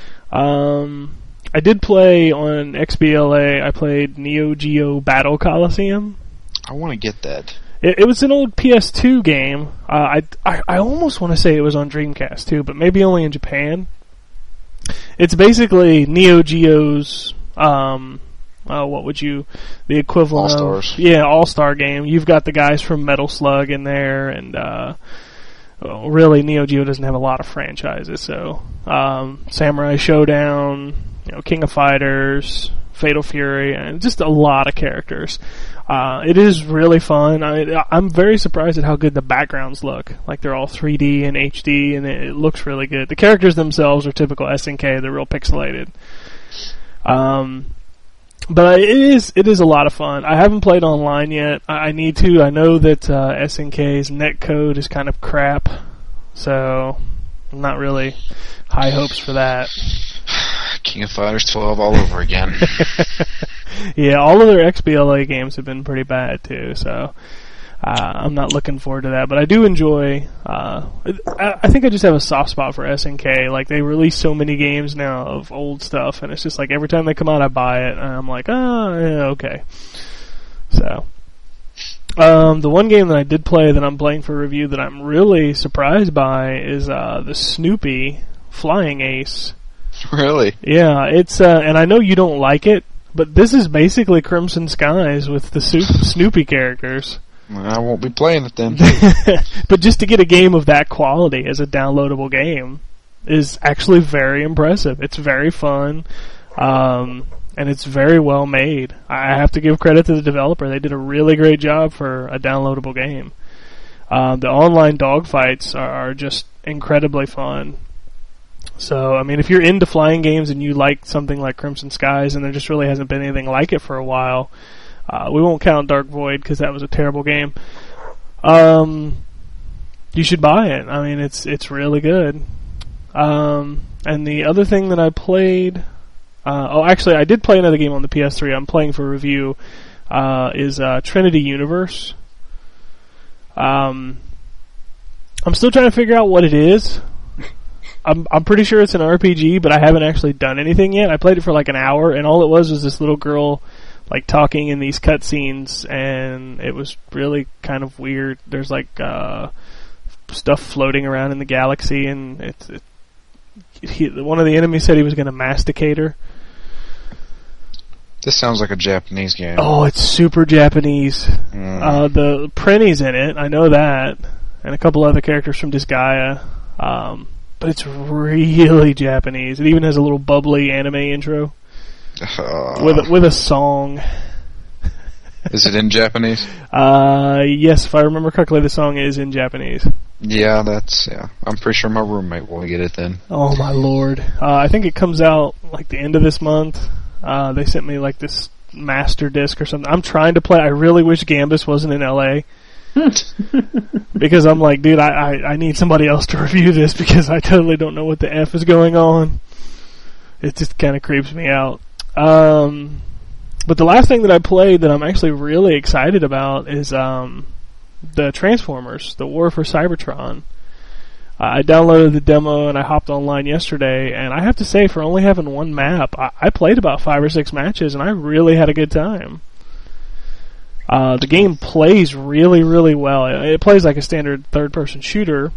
I did play on XBLA, I played Neo Geo Battle Coliseum. I want to get that. It was an old PS2 game. I almost want to say it was on Dreamcast too, but maybe only in Japan. It's basically Neo Geo's, the equivalent All-Stars. of... Yeah, All-Star game. You've got the guys from Metal Slug in there, and really Neo Geo doesn't have a lot of franchises, so Samurai Showdown, King of Fighters, Fatal Fury, and just a lot of characters. It is really fun. I'm very surprised at how good the backgrounds look. Like they're all 3D and HD, and it looks really good. The characters themselves are typical SNK. They're real pixelated. But it is a lot of fun. I haven't played online yet. I need to. I know that SNK's netcode is kind of crap, so I'm not really high hopes for that. King of Fighters 12 all over again. Yeah, all of their XBLA games have been pretty bad too, so I'm not looking forward to that. But I do enjoy. I think I just have a soft spot for SNK. Like they release so many games now of old stuff, and it's just like every time they come out, I buy it, and I'm like, oh, yeah, okay. So, the one game that I did play that I'm playing for review that I'm really surprised by is the Snoopy Flying Ace. Really? Yeah, it's and I know you don't like it, but this is basically Crimson Skies with the Snoopy characters. I won't be playing it then. But just to get a game of that quality as a downloadable game, is actually very impressive. It's very fun, and it's very well made. I have to give credit to the developer. They did a really great job for a downloadable game. The online dogfights are just incredibly fun. So, I mean, if you're into flying games and you like something like Crimson Skies, and there just really hasn't been anything like it for a while, we won't count Dark Void because that was a terrible game. You should buy it. I mean, it's really good. And the other thing that I played, actually, I did play another game on the PS3. I'm playing for review. Is Trinity Universe. I'm still trying to figure out what it is. I'm pretty sure it's an RPG, but I haven't actually done anything yet. I played it for like an hour, and all it was this little girl like talking in these cutscenes, and it was really kind of weird. There's like stuff floating around in the galaxy, and one of the enemies said he was going to masticate her. This sounds like a Japanese game. Oh, it's super Japanese. The Prenny's in it, I know that, and a couple other characters from Disgaea. But it's really Japanese. It even has a little bubbly anime intro with a song. Is it in Japanese? Yes, if I remember correctly, the song is in Japanese. Yeah, I'm pretty sure my roommate will get it then. Oh my lord! I think it comes out like the end of this month. They sent me like this master disc or something. I'm trying to play. I really wish Gambus wasn't in LA. Because I'm like, dude, I need somebody else to review this because I totally don't know what the F is going on. It just kind of creeps me out. But the last thing that I played that I'm actually really excited about is the Transformers, the War for Cybertron. I downloaded the demo and I hopped online yesterday, and I have to say, for only having one map, I played about 5 or 6 matches, and I really had a good time. The game plays really, really well. It plays like a standard third-person shooter,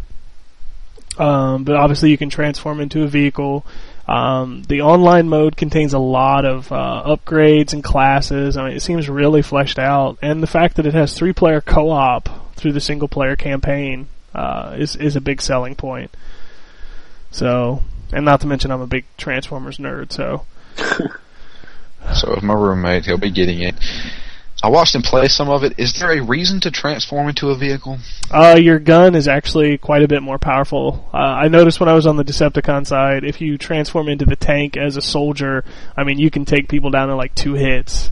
but obviously you can transform into a vehicle. The online mode contains a lot of upgrades and classes. I mean, it seems really fleshed out, and the fact that it has 3-player co-op through the single-player campaign is a big selling point. So, and not to mention I'm a big Transformers nerd, so. So is my roommate. He'll be getting it. I watched him play some of it. Is there a reason to transform into a vehicle? Your gun is actually quite a bit more powerful. I noticed when I was on the Decepticon side, if you transform into the tank as a soldier, I mean, you can take people down in like 2 hits.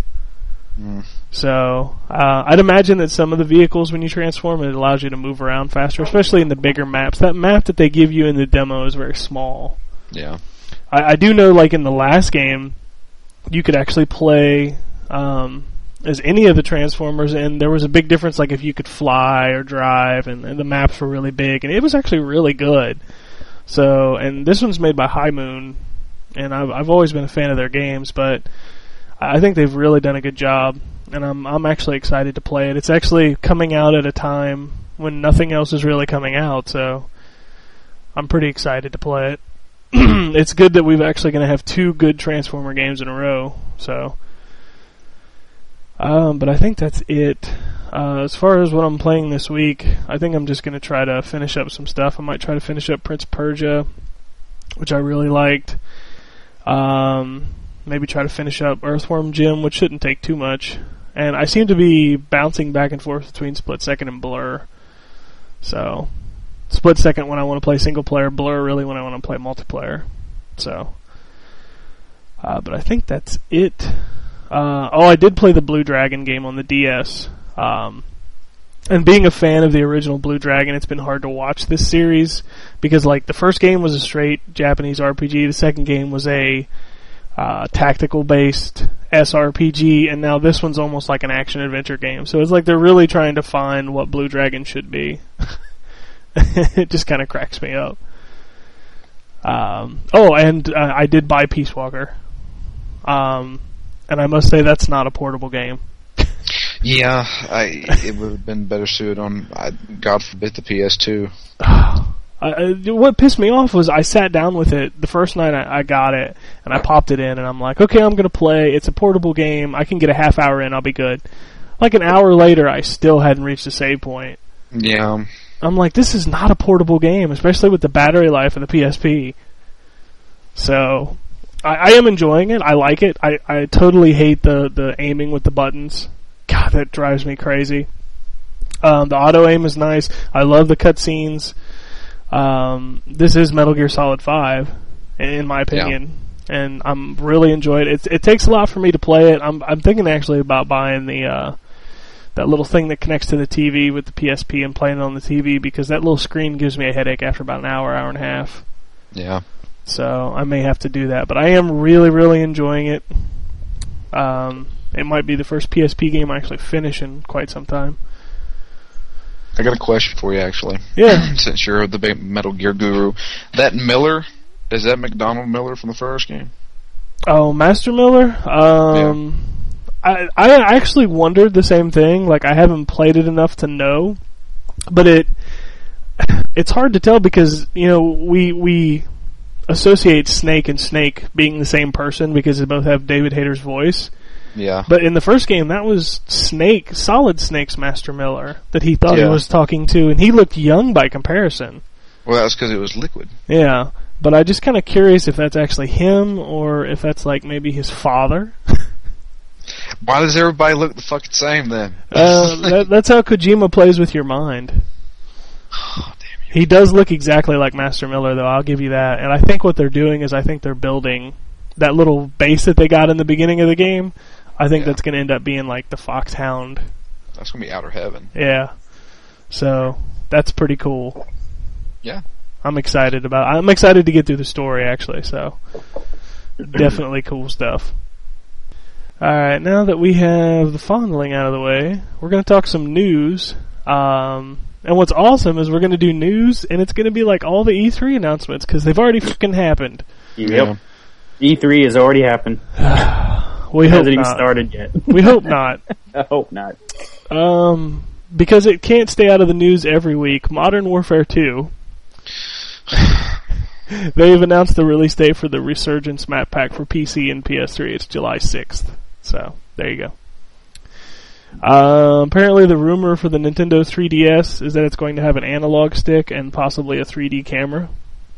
So, I'd imagine that some of the vehicles, when you transform, it allows you to move around faster, especially in the bigger maps. That map that they give you in the demo is very small. Yeah. I do know, like in the last game, you could actually play as any of the Transformers, and there was a big difference, like if you could fly or drive, and the maps were really big, and it was actually really good. So, and this one's made by High Moon, and I've always been a fan of their games, but I think they've really done a good job, and I'm actually excited to play it. It's actually coming out at a time when nothing else is really coming out, so I'm pretty excited to play it. It's good that we're actually going to have 2 good Transformer games in a row, so. But I think that's it. As far as what I'm playing this week, I think I'm just going to try to finish up some stuff. I might try to finish up Prince of Persia, which I really liked. Maybe try to finish up Earthworm Jim, which shouldn't take too much. And I seem to be bouncing back and forth between Split Second and Blur. So, Split Second when I want to play single player, Blur really when I want to play multiplayer. So, but I think that's it. I did play the Blue Dragon game on the DS. And being a fan of the original Blue Dragon, it's been hard to watch this series because, like, the first game was a straight Japanese RPG, the second game was a tactical-based SRPG, and now this one's almost like an action-adventure game. So it's like they're really trying to find what Blue Dragon should be. It just kind of cracks me up. I did buy Peace Walker. And I must say that's not a portable game. Yeah, it would have been better suited on, God forbid, the PS2. What pissed me off was I sat down with it the first night I got it, and I popped it in, and I'm like, okay, I'm going to play. It's a portable game. I can get a half hour in. I'll be good. Like an hour later, I still hadn't reached a save point. Yeah. I'm like, this is not a portable game, especially with the battery life of the PSP. So I am enjoying it. I like it. I totally hate the aiming with the buttons. God, that drives me crazy. The auto aim is nice. I love the cutscenes. This is Metal Gear Solid 5, in my opinion, and I'm really enjoying it. It takes a lot for me to play it. I'm thinking actually about buying the that little thing that connects to the TV with the PSP and playing it on the TV, because that little screen gives me a headache after about an hour and a half. Yeah. So I may have to do that, but I am really, really enjoying it. It might be the first PSP game I actually finish in quite some time. I got a question for you, actually. Yeah. Since you're the big Metal Gear guru. That Miller, is that McDonald Miller from the first game? Oh, Master Miller? I actually wondered the same thing. Like, I haven't played it enough to know. But it's hard to tell because, you know, we associate Snake and Snake being the same person because they both have David Hayter's voice. Yeah. But in the first game, that was Snake, Solid Snake's Master Miller, that he thought he was talking to, and he looked young by comparison. Well, that was because it was liquid. Yeah, but I'm just kind of curious if that's actually him, or if that's like maybe his father. Why does everybody look the fucking same then? That's how Kojima plays with your mind. Oh, damn you. He does look exactly like Master Miller, though, I'll give you that. And I think what they're doing is I think they're building that little base that they got in the beginning of the game. I think that's going to end up being like the Foxhound. That's going to be outer heaven. Yeah. So, that's pretty cool. Yeah. I'm excited to get through the story, actually, so definitely cool stuff. Alright, now that we have the fondling out of the way, we're going to talk some news. And what's awesome is we're going to do news, and it's going to be like all the E3 announcements, because they've already fucking happened. Yep. E3 has already happened. We hope hasn't even not. started yet. We hope not. I hope not. Because it can't stay out of the news every week. Modern Warfare 2. They've announced the release date for the Resurgence map pack for PC and PS3. It's July 6th. So, there you go. Apparently the rumor for the Nintendo 3DS is that it's going to have an analog stick and possibly a 3D camera.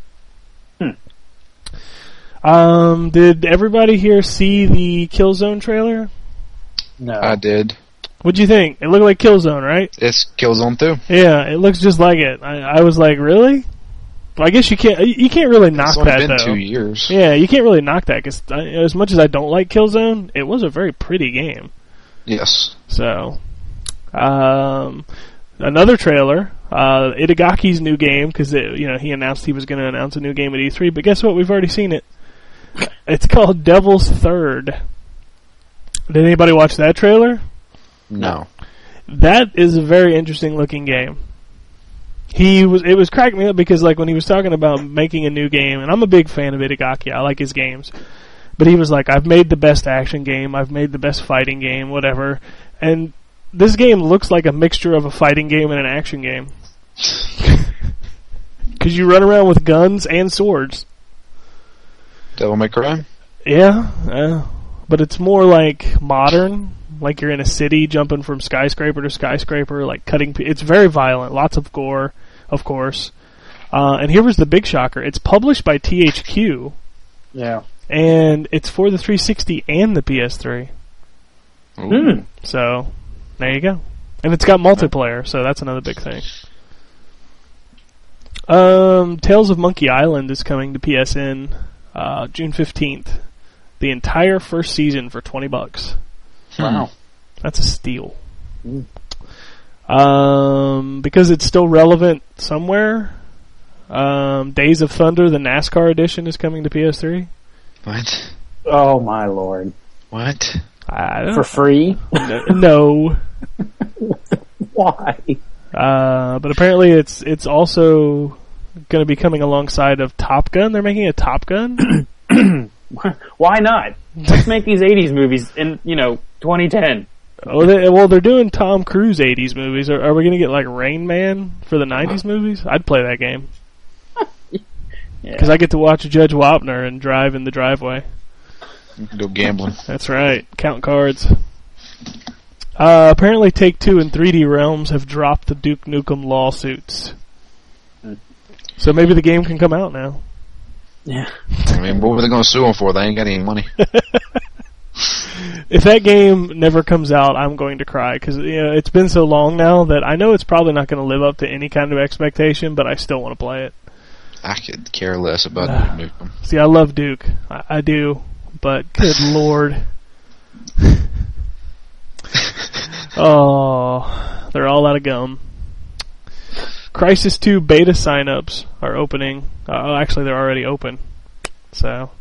Did everybody here see the Killzone trailer? No. I did. What'd you think? It looked like Killzone, right? It's Killzone 2. Yeah, it looks just like it. I was like, really? Well, I guess you can't really knock It's only that, been though. 2 years. Yeah, you can't really knock that, because as much as I don't like Killzone, it was a very pretty game. Yes. So, another trailer, Itagaki's new game, because he announced he was going to announce a new game at E3, but guess what? We've already seen it. It's called Devil's Third. Did anybody watch that trailer? No. That is a very interesting looking game. It was cracking me up because like when he was talking about making a new game, and I'm a big fan of Itagaki, I like his games, but he was like, I've made the best action game, I've made the best fighting game, whatever, and this game looks like a mixture of a fighting game and an action game. Because you run around with guns and swords. Devil May Cry? Yeah, but it's more like modern, like you're in a city jumping from skyscraper to skyscraper, like cutting. It's very violent, lots of gore, of course. And here was the big shocker: it's published by THQ. Yeah. And it's for the 360 and the PS3. Ooh. So there you go. And it's got multiplayer, so that's another big thing. Tales of Monkey Island is coming to PSN June 15th. The entire first season for $20. Wow. That's a steal. Because it's still relevant somewhere. Days of Thunder, the NASCAR edition, is coming to PS3. What? Oh my lord. What? I don't For free? No. Why? But apparently it's also going to be coming alongside of Top Gun. They're making a Top Gun. Why not? Let's make these 80s movies in, 2010. They're doing Tom Cruise 80s movies. Are we going to get like Rain Man for the 90s movies? I'd play that game. Because I get to watch Judge Wapner and drive in the driveway. Go gambling. That's right. Count cards. Apparently Take-Two and 3D Realms have dropped the Duke Nukem lawsuits. So maybe the game can come out now. Yeah. I mean, what were they going to sue them for? They ain't got any money. If that game never comes out, I'm going to cry because it's been so long now that I know it's probably not going to live up to any kind of expectation, but I still want to play it. I could care less about Duke Nukem. See, I love Duke. I do, but good lord. Oh, they're all out of gum. Crysis 2 beta signups are opening. Actually, they're already open. So,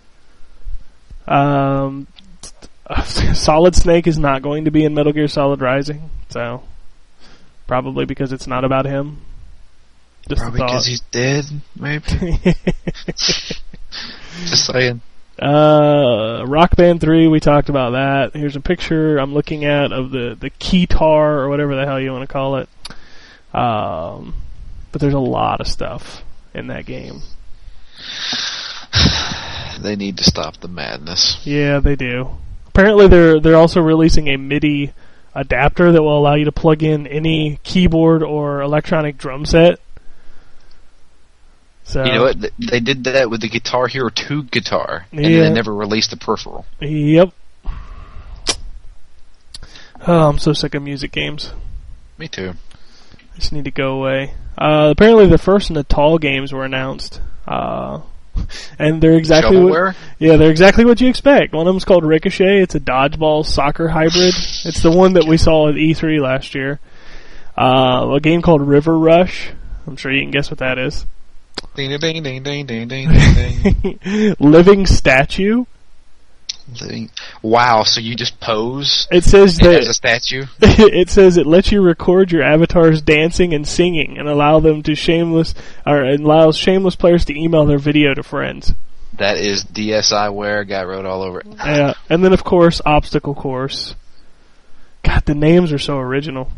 Solid Snake is not going to be in Metal Gear Solid Rising. So, probably because it's not about him. Just Probably because he's dead, maybe. Just saying. Rock Band 3, we talked about that. Here's a picture I'm looking at of the Keytar, or whatever the hell you want to call it. But there's a lot of stuff in that game. They need to stop the madness. Yeah, they do. Apparently they're also releasing a MIDI adapter that will allow you to plug in any keyboard or electronic drum set. So, You know what? They did that with the Guitar Hero 2 guitar, and Yeah. they never released the peripheral. Yep. Oh, I'm so sick of music games. Me too. I just need to go away. Apparently the first Natal games were announced. And they're exactly Shovelware? they're exactly what you expect. One of them's called Ricochet. It's a dodgeball soccer hybrid. It's the one that we saw at E3 last year. A game called River Rush. I'm sure you can guess what that is. Ding ding ding ding ding ding ding ding. Living Statue. Wow, so you just pose It says as a that statue? it says it lets you record your avatars dancing and singing, and allows shameless players to email their video to friends. That is DSiWare, got wrote all over it. Yeah, and then of course Obstacle Course. God, the names are so original.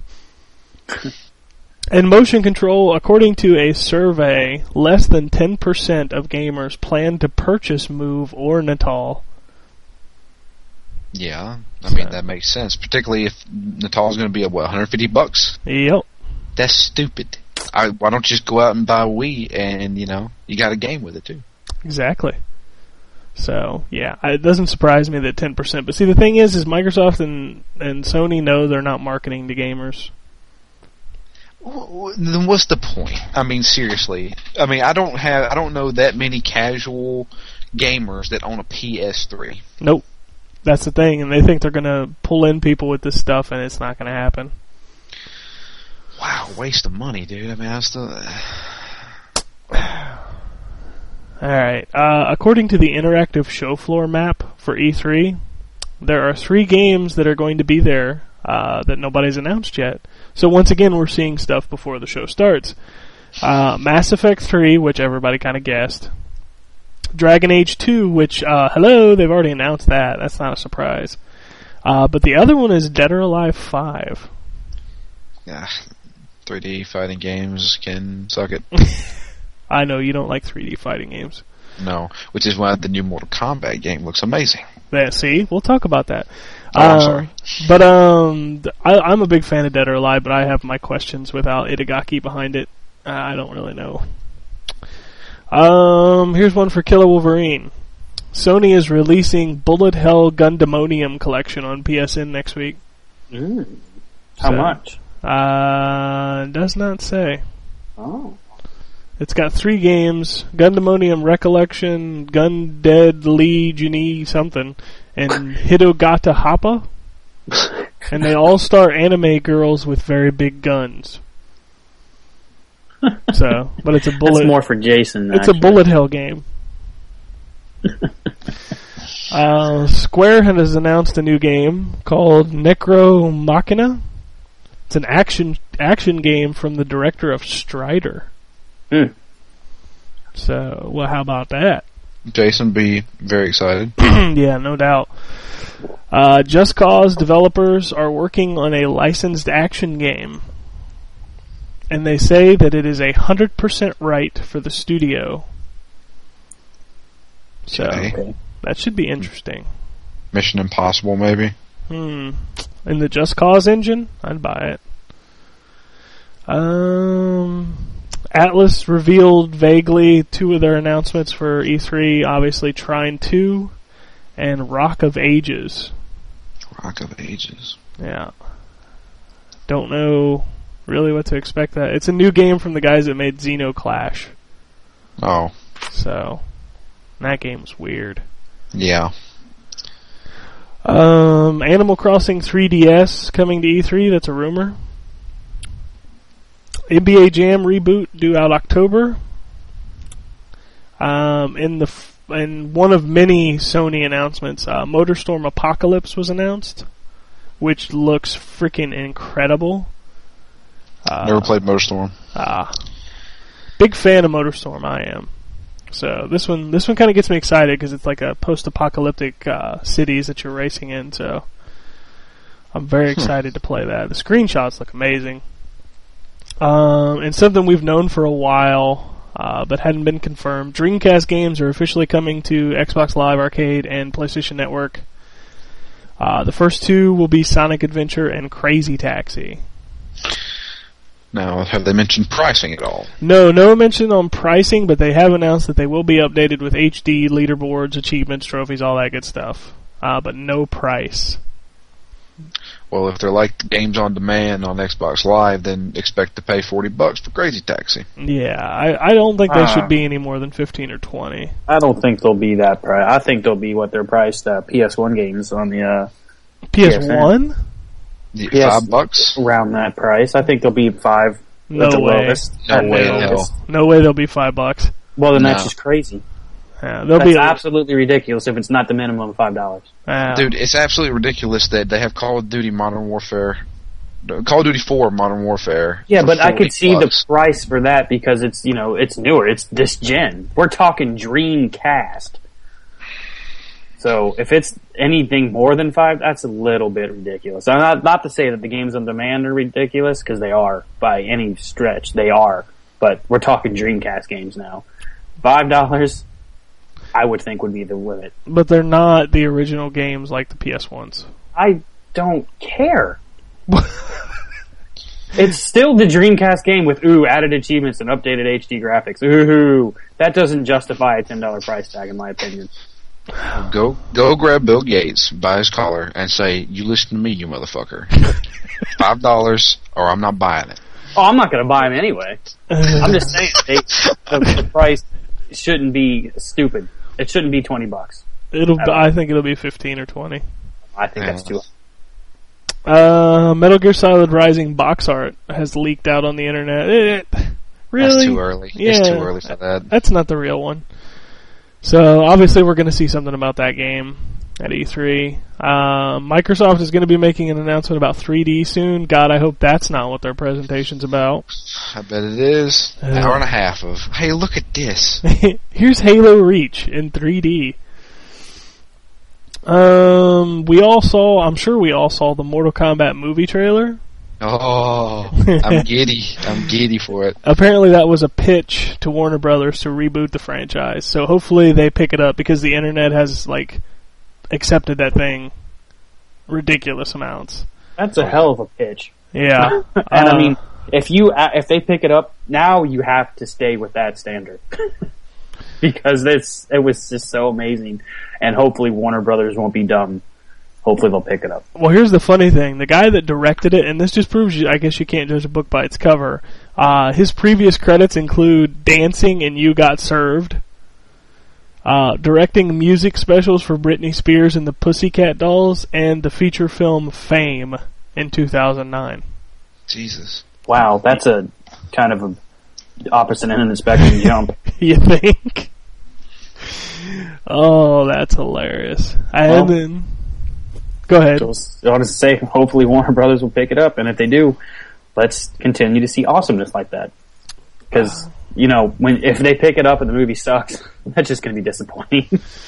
And motion control, according to a survey, less than 10% of gamers plan to purchase Move or Natal. Yeah, I mean, that makes sense, particularly if Natal's going to be $150? Yep. That's stupid. Why don't you just go out and buy a Wii and, you got a game with it too? Exactly. So, yeah, it doesn't surprise me that 10%. But see, the thing is Microsoft and Sony know they're not marketing to gamers. Then what's the point? I mean, seriously. I mean, I don't know that many casual gamers that own a PS3. Nope. That's the thing, and they think they're going to pull in people with this stuff, and it's not going to happen. Wow, waste of money, dude. I mean, I still... Alright, according to the interactive show floor map for E3, there are 3 games that are going to be there that nobody's announced yet. So once again, we're seeing stuff before the show starts. Mass Effect 3, which everybody kind of guessed. Dragon Age 2, which, they've already announced that. That's not a surprise. But the other one is Dead or Alive 5. 3D fighting games can suck it. I know you don't like 3D fighting games. No, which is why the new Mortal Kombat game looks amazing. Yeah, see? We'll talk about that. Oh, I'm sorry. But I'm a big fan of Dead or Alive, but I have my questions without Itagaki behind it. I don't really know. Here's one for Killer Wolverine. Sony is releasing Bullet Hell Gundamonium collection on PSN next week. How much? Does not say. Oh. It's got 3 games: Gundamonium Recollection, Gun Dead Lee Juni something, and Hidogata Happa. And they all star anime girls with very big guns. So, but it's a bullet. That's more for Jason. It's a bullet hell game. Square has announced a new game called Necro Machina. It's an action game from the director of Strider. So, well, how about that? Jason be very excited. Yeah, no doubt. Just Cause developers are working on a licensed action game. And they say that it is 100% right for the studio. So, Okay. that should be interesting. Mission Impossible, maybe? In the Just Cause engine, I'd buy it. Atlas revealed vaguely 2 of their announcements for E3, obviously Trine 2 and Rock of Ages. Rock of Ages. Yeah. Don't know really what to expect that. It's a new game from the guys that made Xenoclash. Oh. So, that game's weird. Yeah. Animal Crossing 3DS coming to E3, that's a rumor. NBA Jam reboot due out October. In one of many Sony announcements, MotorStorm Apocalypse was announced, which looks freaking incredible. Never played MotorStorm. Big fan of MotorStorm, I am. So this one kind of gets me excited because it's like a post-apocalyptic cities that you're racing in. So I'm very excited to play that. The screenshots look amazing. And something we've known for a while, but hadn't been confirmed. Dreamcast games are officially coming to Xbox Live Arcade and PlayStation Network. The first 2 will be Sonic Adventure and Crazy Taxi. Now, have they mentioned pricing at all? No mention on pricing, but they have announced that they will be updated with HD, leaderboards, achievements, trophies, all that good stuff. But no price. Well, if they're like games on demand on Xbox Live, then expect to pay $40 for Crazy Taxi. Yeah, I don't think they should be any more than 15 or 20. I don't think they'll be that price. I think they'll be what they're priced PS1 games on the PS1? Yes, $5? around that price. I think they'll be 5 No at the way. lowest. No At the way in lowest. hell. No way they'll be $5. Well, then that's No. just crazy. Yeah, they'll That's be absolutely ridiculous if it's not the minimum of $5. Dude, it's absolutely ridiculous that they have Call of Duty Modern Warfare, Call of Duty 4 Modern Warfare. Yeah, for but I could see the $40. price for that because it's, it's newer. It's this gen. We're talking Dreamcast. So if it's anything more than 5, that's a little bit ridiculous. Not to say that the games on demand are ridiculous, because they are by any stretch. They are, but we're talking Dreamcast games now. $5, I would think would be the limit. But they're not the original games like the PS1s. I don't care. It's still the Dreamcast game with added achievements and updated HD graphics. That doesn't justify a $10 price tag in my opinion. Go grab Bill Gates by his collar and say, "You listen to me, you motherfucker. $5 or I'm not buying it." Oh, I'm not going to buy them anyway. I'm just saying the price shouldn't be stupid. It shouldn't be $20. I think it'll be 15 or 20. I think that's too high. Metal Gear Solid Rising box art has leaked out on the internet. Really? That's too early. Yeah, It's too early for that. That's not the real one. So obviously we're going to see something about that game at E3. Microsoft is going to be making an announcement about 3D soon. God, I hope that's not what their presentation's about. I bet it is. An hour and a half of, hey, look at this. Here's Halo Reach in 3D. I'm sure we all saw the Mortal Kombat movie trailer. Oh, I'm giddy. I'm giddy for it. Apparently that was a pitch to Warner Brothers to reboot the franchise. So hopefully they pick it up because the internet has, accepted that thing ridiculous amounts. That's a hell of a pitch. Yeah. And I mean, if they pick it up, now you have to stay with that standard. Because it was just so amazing. And hopefully Warner Brothers won't be dumb. Hopefully they'll pick it up. Well, here's the funny thing. The guy that directed it, and this just proves I guess you can't judge a book by its cover, his previous credits include dancing in You Got Served, directing music specials for Britney Spears and the Pussycat Dolls, and the feature film Fame in 2009. Jesus. Wow, that's a kind of a opposite end of the spectrum jump. You think? Oh, that's hilarious. Go ahead. I was to say, hopefully Warner Brothers will pick it up, and if they do, let's continue to see awesomeness like that. Because, if they pick it up and the movie sucks, that's just going to be disappointing.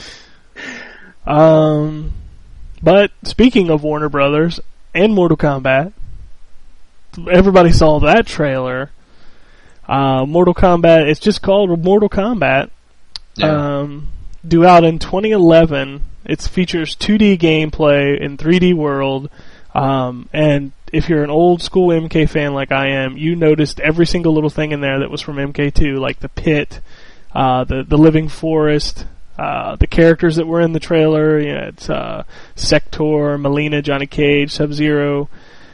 But speaking of Warner Brothers and Mortal Kombat, everybody saw that trailer. Mortal Kombat, it's just called Mortal Kombat. Yeah. Due out in 2011. It features 2D gameplay in 3D world, and if you're an old school MK fan like I am, you noticed every single little thing in there that was from MK2, like the pit, the living forest, the characters that were in the trailer. You know, it's Sector, Melina, Johnny Cage, Sub-Zero.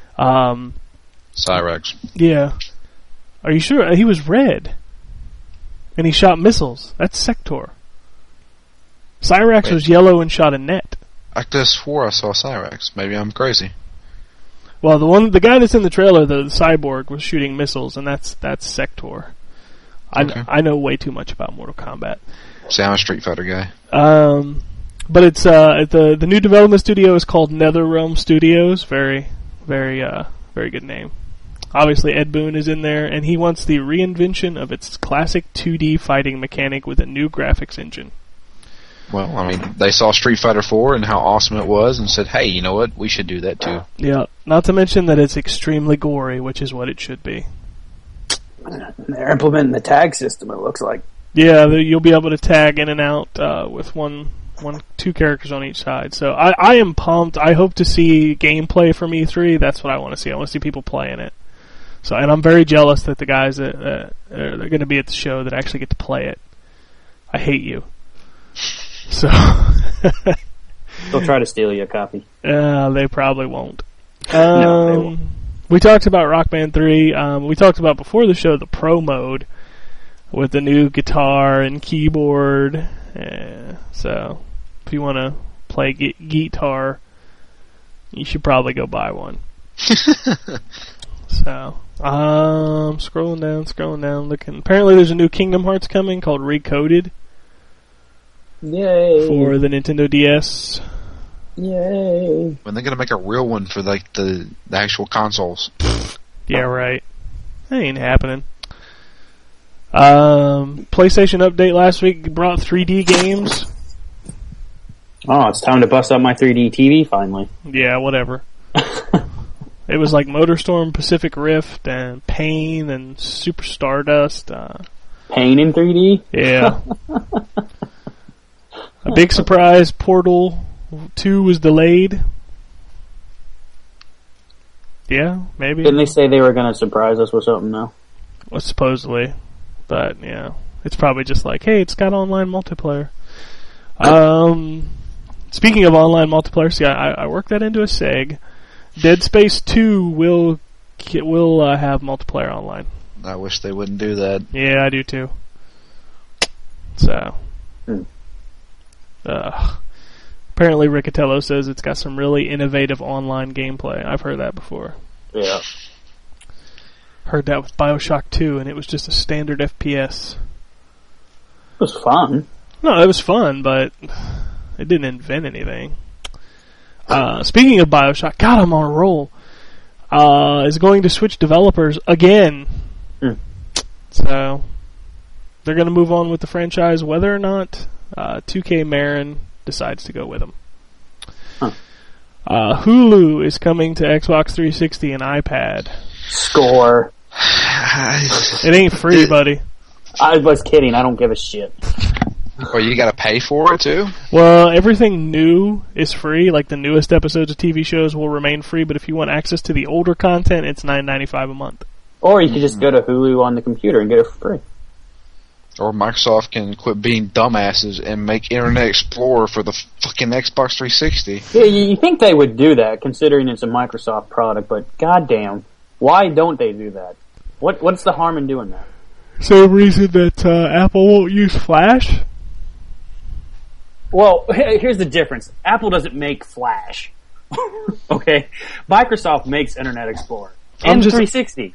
Cyrax. Yeah. Are you sure? He was red. And he shot missiles. That's Sector. Cyrax Wait. was yellow and shot a net. I could have swore I saw Cyrax. Maybe I'm crazy. Well, the guy that's in the trailer, the cyborg, was shooting missiles, and that's Sector. Okay. I know way too much about Mortal Kombat. See, I'm a Street Fighter guy. But it's the new development studio is called NetherRealm Studios. Very, very, very good name. Obviously, Ed Boon is in there, and he wants the reinvention of its classic 2D fighting mechanic with a new graphics engine. Well, I mean, they saw Street Fighter 4 and how awesome it was and said, hey, you know what? We should do that too. Yeah, not to mention that it's extremely gory, which is what it should be. They're implementing the tag system, it looks like. Yeah, you'll be able to tag in and out with two characters on each side. So I am pumped. I hope to see gameplay from E3. That's what I want to see. I want to see people playing it. So, and I'm very jealous that the guys that are going to be at the show that actually get to play it. I hate you. So They'll try to steal you a copy. they probably won't. No, they won't. We talked about Rock Band 3. We talked about before the show the Pro mode with the new guitar and keyboard. So if you want to play guitar, you should probably go buy one. So scrolling down, looking. Apparently there's a new Kingdom Hearts coming called Recoded. Yay! For the Nintendo DS. Yay! When they're going to make a real one for like the actual consoles. Yeah, right. That ain't happening. PlayStation update last week brought 3D games. Oh, it's time to bust out my 3D TV finally. Yeah, whatever. It was like MotorStorm, Pacific Rift, and Pain, and Super Stardust. Pain in 3D? Yeah. A big surprise, Portal 2 was delayed. Yeah, maybe. Didn't they say they were going to surprise us with something now? Well, supposedly. But, yeah. It's probably just like, hey, it's got online multiplayer. Speaking of online multiplayer, see, I worked that into a seg. Dead Space 2 will have multiplayer online. I wish they wouldn't do that. Yeah, I do too. So. Apparently Riccatello says it's got some really innovative online gameplay. I've heard that before. Yeah. Heard that with BioShock 2, and it was just a standard FPS. It was fun. No, it was fun, but it didn't invent anything. Speaking of BioShock, God, I'm on a roll. Is going to switch developers again. So, they're going to move on with the franchise whether or not 2K Marin decides to go with them. Hulu is coming to Xbox 360 and iPad. Score. It ain't free, buddy. I was kidding. I don't give a shit. Well, you got to pay for it too? Well, everything new is free. Like the newest episodes of TV shows will remain free, but if you want access to the older content, it's $9.95 a month. Or you can just go to Hulu on the computer and get it for free. Or Microsoft can quit being dumbasses and make Internet Explorer for the fucking Xbox 360. Yeah, you think they would do that, considering it's a Microsoft product, but goddamn, why don't they do that? What's the harm in doing that? Same reason that Apple won't use Flash? Well, here's the difference. Apple doesn't make Flash. Okay? Microsoft makes Internet Explorer. And 360.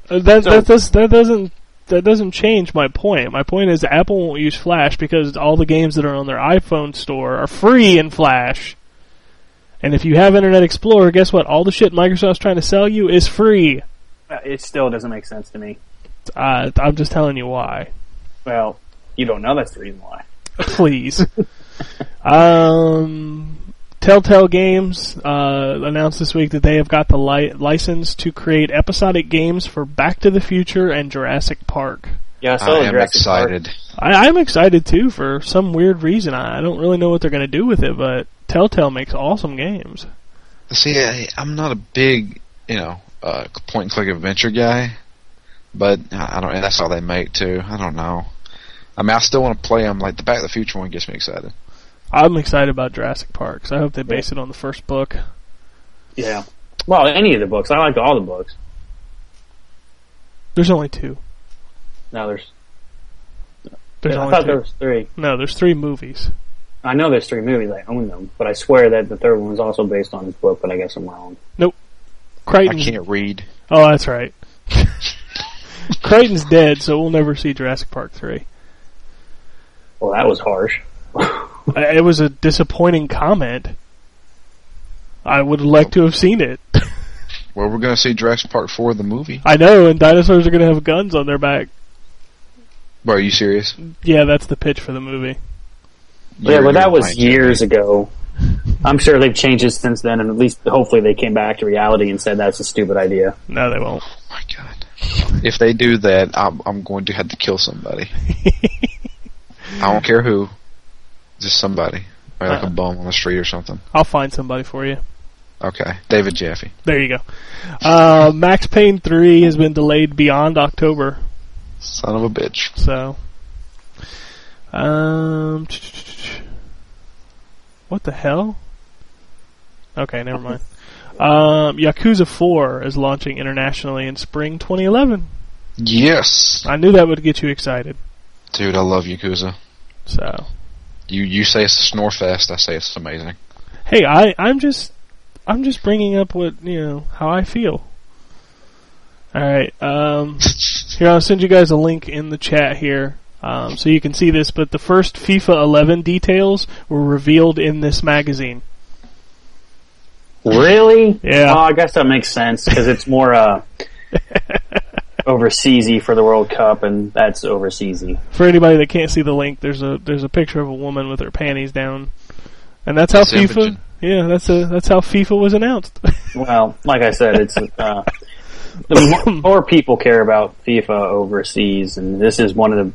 That doesn't change my point. My point is Apple won't use Flash because all the games that are on their iPhone store are free in Flash. And if you have Internet Explorer, guess what? All the shit Microsoft's trying to sell you is free. It still doesn't make sense to me. I'm just telling you why. Well, you don't know that's the reason why. Please. Telltale Games announced this week that they have got the license to create episodic games for Back to the Future and Jurassic Park. Yeah, I am excited. I'm excited too for some weird reason. I don't really know what they're going to do with it, but Telltale makes awesome games. See, I'm not a big, point and click adventure guy, but I don't. And that's all they make too. I don't know. I mean, I still want to play them. Like the Back to the Future one gets me excited. I'm excited about Jurassic Park, so I hope they base it on the first book. Yeah. Well, any of the books. I like all the books. There's only 2. No, there's There's I only thought 2. there was 3. No, there's 3 movies. I know there's 3 movies. I own them, but I swear that the third one was also based on his book. But I guess I'm wrong. Crichton. I can't read. Oh, that's right. Crichton's dead, so we'll never see Jurassic Park 3. Well, that was harsh. It was a disappointing comment. I would like to have seen it. Well, we're going to see Jurassic Park 4, the movie. I know, and dinosaurs are going to have guns on their back. Bro, are you serious? Yeah, that's the pitch for the movie. Yeah, but that was years ago. I'm sure they've changed it since then, and at least hopefully they came back to reality and said that's a stupid idea. No, they won't. Oh my god! If they do that, I'm going to have to kill somebody. I don't care who, just somebody, or like a bum on the street or something. I'll find somebody for you. Okay, David Jaffe. There you go. Max Payne 3 has been delayed beyond October. Son of a bitch. So, what the hell? Okay, never mind. Yakuza 4 is launching internationally in spring 2011. Yes, I knew that would get you excited. dude, I love Yakuza. So, You say it's a snore fest. I say it's amazing. hey, I'm just bringing up what how I feel. All right, here I'll send you guys a link in the chat here, so you can see this. But the first FIFA 11 details were revealed in this magazine. Really? Yeah. Well, I guess that makes sense because it's more overseasy for the World Cup, and that's overseasy. For anybody that can't see the link, there's a picture of a woman with her panties down, and that's how That's FIFA. Imogen. Yeah, that's how FIFA was announced. Well, like I said, it's the more people care about FIFA overseas, and this is one of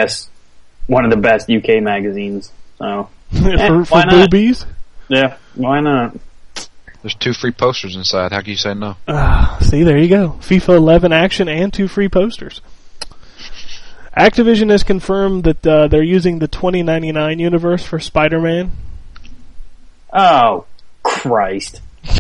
the best UK magazines. So for why not? boobies. Yeah, why not? There's 2 free posters inside. How can you say no? See, there you go. FIFA 11 action and 2 free posters. Activision has confirmed that they're using the 2099 universe for Spider-Man. Oh, Christ.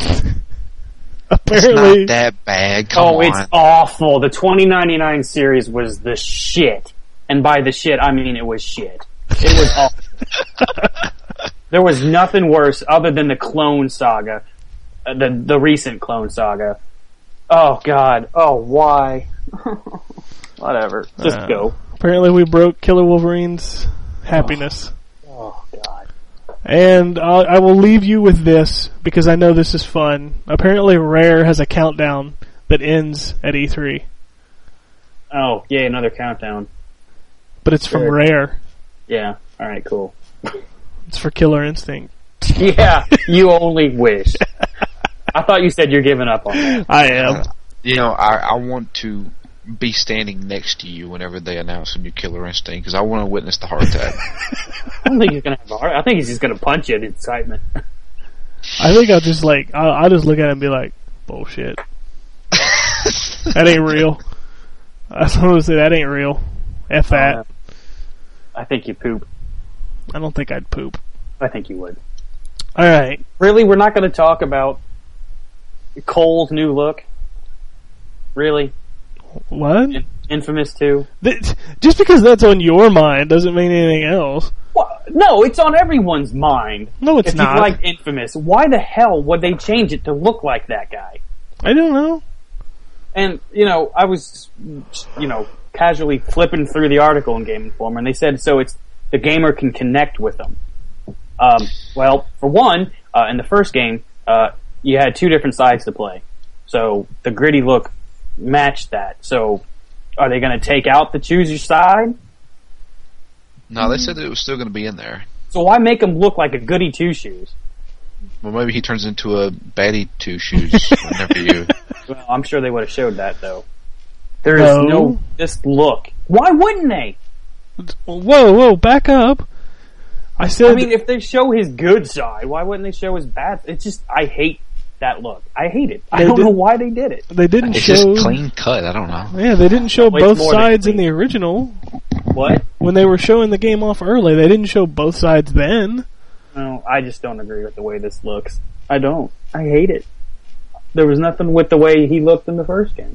Apparently, It's not that bad. Come on. It's awful. The 2099 series was the shit. And by the shit, I mean it was shit. It was awful. There was nothing worse other than the Clone Saga. The recent Clone Saga. Oh, God. Oh, why? Whatever. Just go. apparently we broke Killer Wolverine's happiness. Oh, God. And I will leave you with this, because I know this is fun. Apparently Rare has a countdown that ends at E3. Oh, yeah, another countdown. But it's from Sure. Rare. Yeah. All right, cool. It's for Killer Instinct. Yeah, you only wish. I thought you said you're giving up on that. I am. I want to be standing next to you whenever they announce a new Killer Instinct, because I want to witness the heart attack. I don't think he's going to have a heart. I think he's just going to punch you in excitement. I think I'll just I'll just look at it and be like, bullshit. That ain't real. That's what I was say. That ain't real. F that. I think you poop. I don't think I'd poop. I think you would. All right. Really, we're not going to talk about Cole's new look? Really? What? Infamous 2? Just because that's on your mind doesn't mean anything else. Well, no, it's on everyone's mind. No, it's if not. you like Infamous, why the hell would they change it to look like that guy? I don't know. And, I was, casually flipping through the article in Game Informer, and they said so it's the gamer can connect with them. Well, for one, in the first game, you had 2 different sides to play. So the gritty look matched that. So are they going to take out the choose your side? No, they said that it was still going to be in there. So why make him look like a goody two-shoes? Well, maybe he turns into a baddie two shoes whenever you. Well, I'm sure they would have showed that, though. There is no this look. Why wouldn't they? Whoa, back up. I said... I mean, if they show his good side, why wouldn't they show his bad? It's just, I hate that look. I hate it. I They don't did- know why they did it. They didn't It's show. just clean cut. I don't know. Yeah, they didn't show Well, it's both more than sides in clean. the original. What? When they were showing the game off early, they didn't show both sides then. No, I just don't agree with the way this looks. I don't. I hate it. There was nothing with the way he looked in the first game.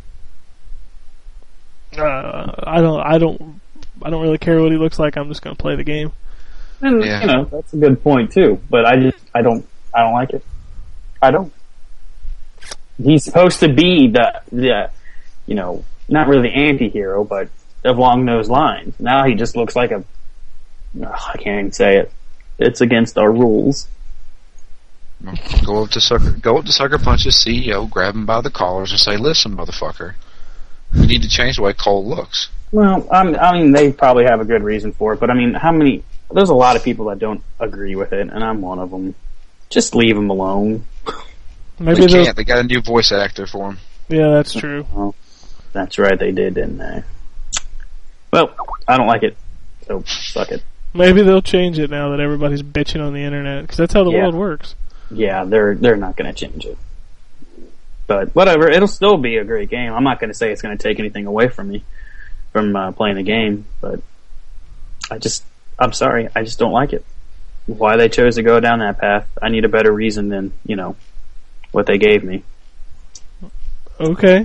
I don't really care what he looks like. I'm just going to play the game. And Yeah. you know, that's a good point too. But I don't like it. I don't. He's supposed to be the you know, not really the anti-hero, but along those lines. Now he just looks like a. I can't even say it. It's against our rules. Go up to Sucker Punch's CEO, grab him by the collars, and say, "Listen, motherfucker, you need to change the way Cole looks." Well, I mean, they probably have a good reason for it, but I mean, how many? There's a lot of people that don't agree with it, and I'm one of them. Just leave him alone. Maybe They they'll. can't. They got a new voice actor for him. Yeah, that's true. Well, that's right, they did, didn't they? Well, I don't like it, so suck it. Maybe they'll change it now that everybody's bitching on the internet, because that's how the Yeah. world works. Yeah, they're not going to change it. But whatever, it'll still be a great game. I'm not going to say it's going to take anything away from me from playing the game, but I'm sorry, I just don't like it. Why they chose to go down that path, I need a better reason than, you know, what they gave me. Okay.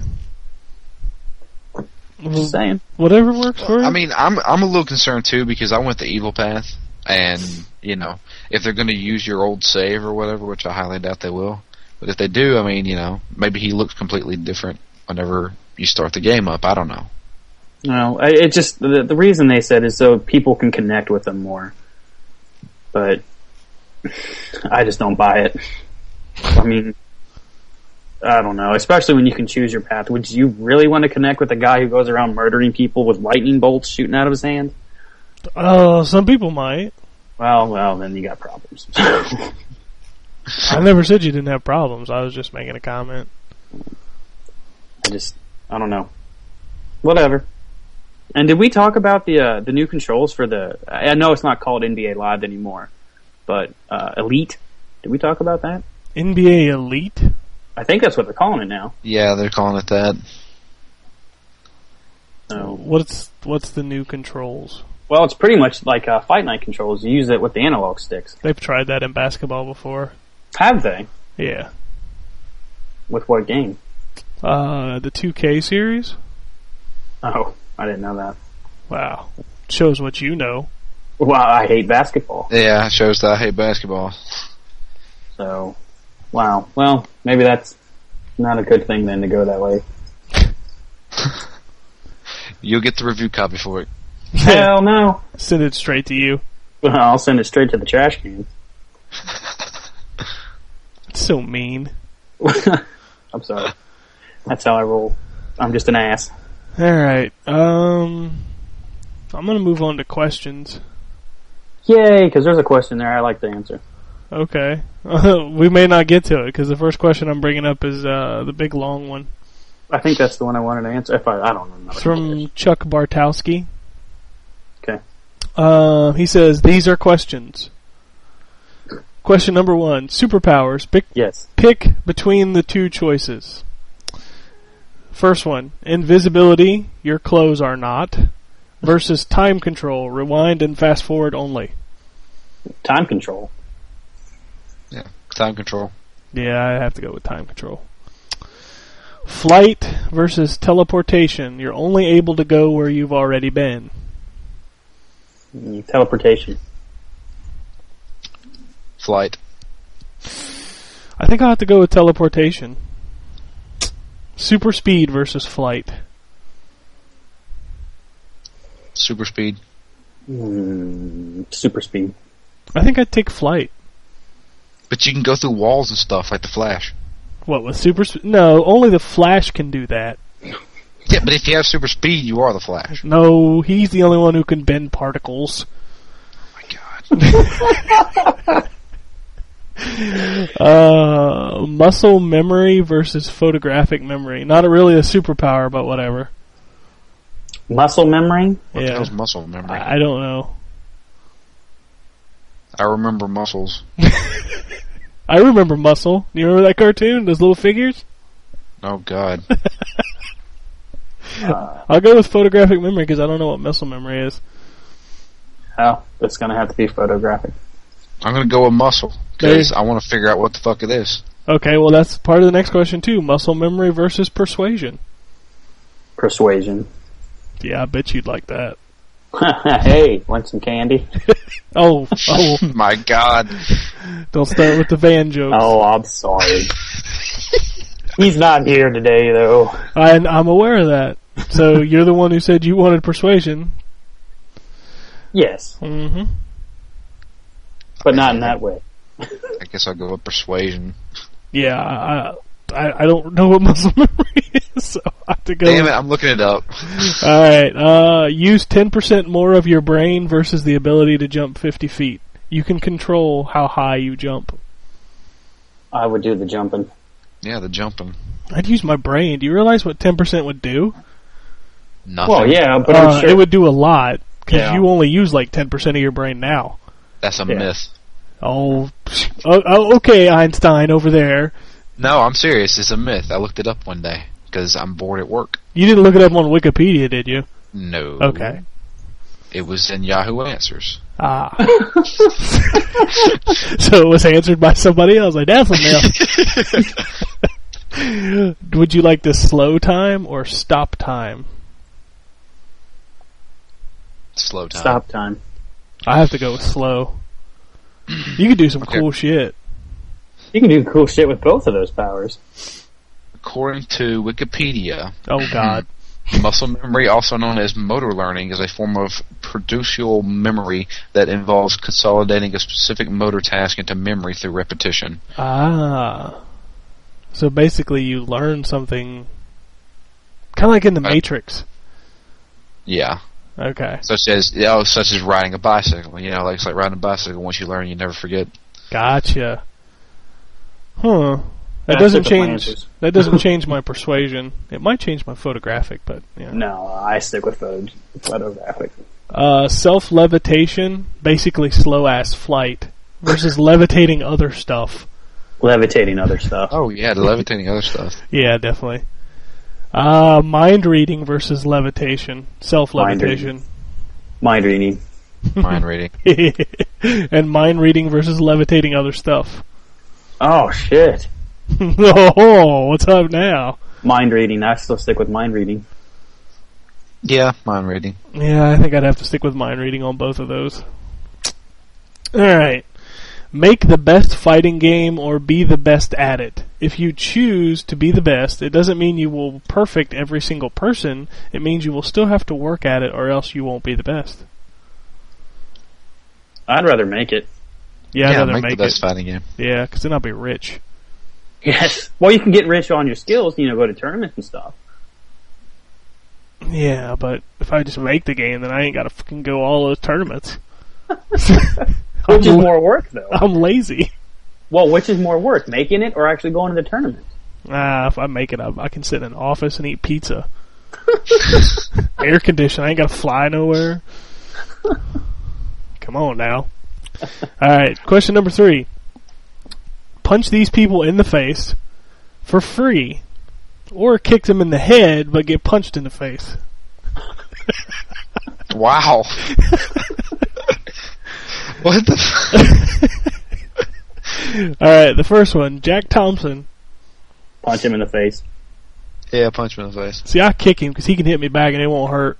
Just saying. Whatever works for you. I mean, I'm a little concerned too because I went the evil path, and you know, if they're going to use your old save or whatever, which I highly doubt they will, but if they do, I mean, you know, maybe he looks completely different whenever you start the game up. I don't know. No, it just the reason they said is so people can connect with them more. But I just don't buy it. I mean, I don't know. Especially when you can choose your path. Would you really want to connect with a guy who goes around murdering people with lightning bolts shooting out of his hand? Oh, some people might. Well, then you got problems. I never said you didn't have problems. I was just making a comment. I don't know. Whatever. And did we talk about the new controls for the? I know it's not called NBA Live anymore, but Elite. Did we talk about that? NBA Elite? I think that's what they're calling it now. Yeah, they're calling it that. So, What's the new controls? well, it's pretty much like Fight Night controls. You use it with the analog sticks. They've tried that in basketball before. Have they? Yeah. With what game? The 2K series? Oh, I didn't know that. Wow. Shows what you know. Well, I hate basketball. Yeah, it shows that I hate basketball. So, wow. Well, maybe that's not a good thing then to go that way. You'll get the review copy for it. Hell no. Send it straight to you. Well, I'll send it straight to the trash can. It's so mean. I'm sorry. That's how I roll. I'm just an ass. Alright, I'm gonna move on to questions. Yay, because there's a question there I like to answer. Okay. We may not get to it, because the first question I'm bringing up is the big long one. I think that's the one I wanted to answer. If I don't know. It's from Chuck Bartowski. Okay. He says, these are questions. Question number 1. Superpowers. Yes. Pick between the two choices. First one. Invisibility. Your clothes are not. Versus time control. Rewind and fast forward only. Time control. Yeah, time control. Yeah, I have to go with time control. Flight versus teleportation. You're only able to go where you've already been. Teleportation. Flight. I think I'll have to go with teleportation. Super speed versus flight. Super speed. Super speed. I think I'd take flight. But you can go through walls and stuff like the Flash. What, with super speed? No, only the Flash can do that. Yeah, but if you have super speed, you are the Flash. No, he's the only one who can bend particles. Oh my god. Muscle memory versus photographic memory. Not really a superpower, but whatever. Muscle memory? What the Yeah. hell's muscle memory? I don't know. I remember muscles. I remember Muscle. You remember that cartoon? Those little figures? Oh God. I'll go with photographic memory because I don't know what muscle memory is. Oh, it's gonna have to be photographic. I'm gonna go with muscle because I want to figure out what the fuck it is. Okay, well that's part of the next question too. Muscle memory versus persuasion. Persuasion. Yeah, I bet you'd like that. Hey, want some candy? Oh, My God. don't start with the van jokes. Oh, I'm sorry. He's not here today, though. I'm aware of that. So you're the one who said you wanted persuasion. Yes, Mm-hmm. but not in that way. I guess I'll go with persuasion. Yeah, I don't know what muscle memory is, so I have to go. Damn it, I'm looking it up. Alright, use 10% more of your brain versus the ability to jump 50 feet. You can control how high you jump. I would do the jumping. Yeah, the jumping. I'd use my brain. Do you realize what 10% would do? Nothing. Well, yeah, but I'm sure It would do a lot, because Yeah. you only use like 10% of your brain now. That's a Yeah. myth. Oh, okay, Einstein over there. No, I'm serious. It's a myth. I looked it up one day because I'm bored at work. You didn't look it up on Wikipedia, did you? No. Okay. It was in Yahoo Answers. Ah. So it was answered by somebody else. Like, that's a myth. Would you like the slow time or stop time? Slow time. stop time. I have to go with slow. You could do some Okay. cool shit. You can do cool shit with both of those powers. According to Wikipedia, Oh God. muscle memory, also known as motor learning, is a form of producial memory that involves consolidating a specific motor task into memory through repetition. Ah. So basically you learn something kind of like in the Matrix. Yeah. Okay. Such as riding a bicycle. You know, like it's like riding a bicycle. Once you learn, you never forget. Gotcha. Huh. That Yeah, doesn't stick with my change. answers. That doesn't change my persuasion. It might change my photographic, but yeah. No, I stick with photographic. Self-levitation, basically slow-ass flight, versus levitating other stuff. Levitating other stuff. Oh yeah, the levitating other stuff. Yeah, definitely. Mind reading versus levitation. Self-levitation. Mind reading. Mind reading. And mind reading versus levitating other stuff. Oh, shit. Oh, what's up now? Mind reading. I still stick with mind reading. Yeah, mind reading. Yeah, I think I'd have to stick with mind reading on both of those. Alright. Make the best fighting game or be the best at it. If you choose to be the best, it doesn't mean you will perfect every single person. It means you will still have to work at it or else you won't be the best. I'd rather make it. Yeah, I'd rather make make the best it. fighting game. Yeah, because then I'll be rich. Yes. Well, you can get rich on your skills, go to tournaments and stuff. Yeah, but if I just make the game, then I ain't gotta fucking go all those tournaments. Which is more work, though. I'm lazy. Well, which is more work, making it or actually going to the tournament? If I make it, I can sit in an office and eat pizza. Air conditioned. I ain't gotta fly nowhere. Come on now. Alright, question number 3. Punch these people in the face for free. Or kick them in the head, but get punched in the face. Wow. What the? Alright, the first one. Jack Thompson. Punch him in the face. Yeah, punch me in the face. See, I kick him because he can hit me back and it won't hurt.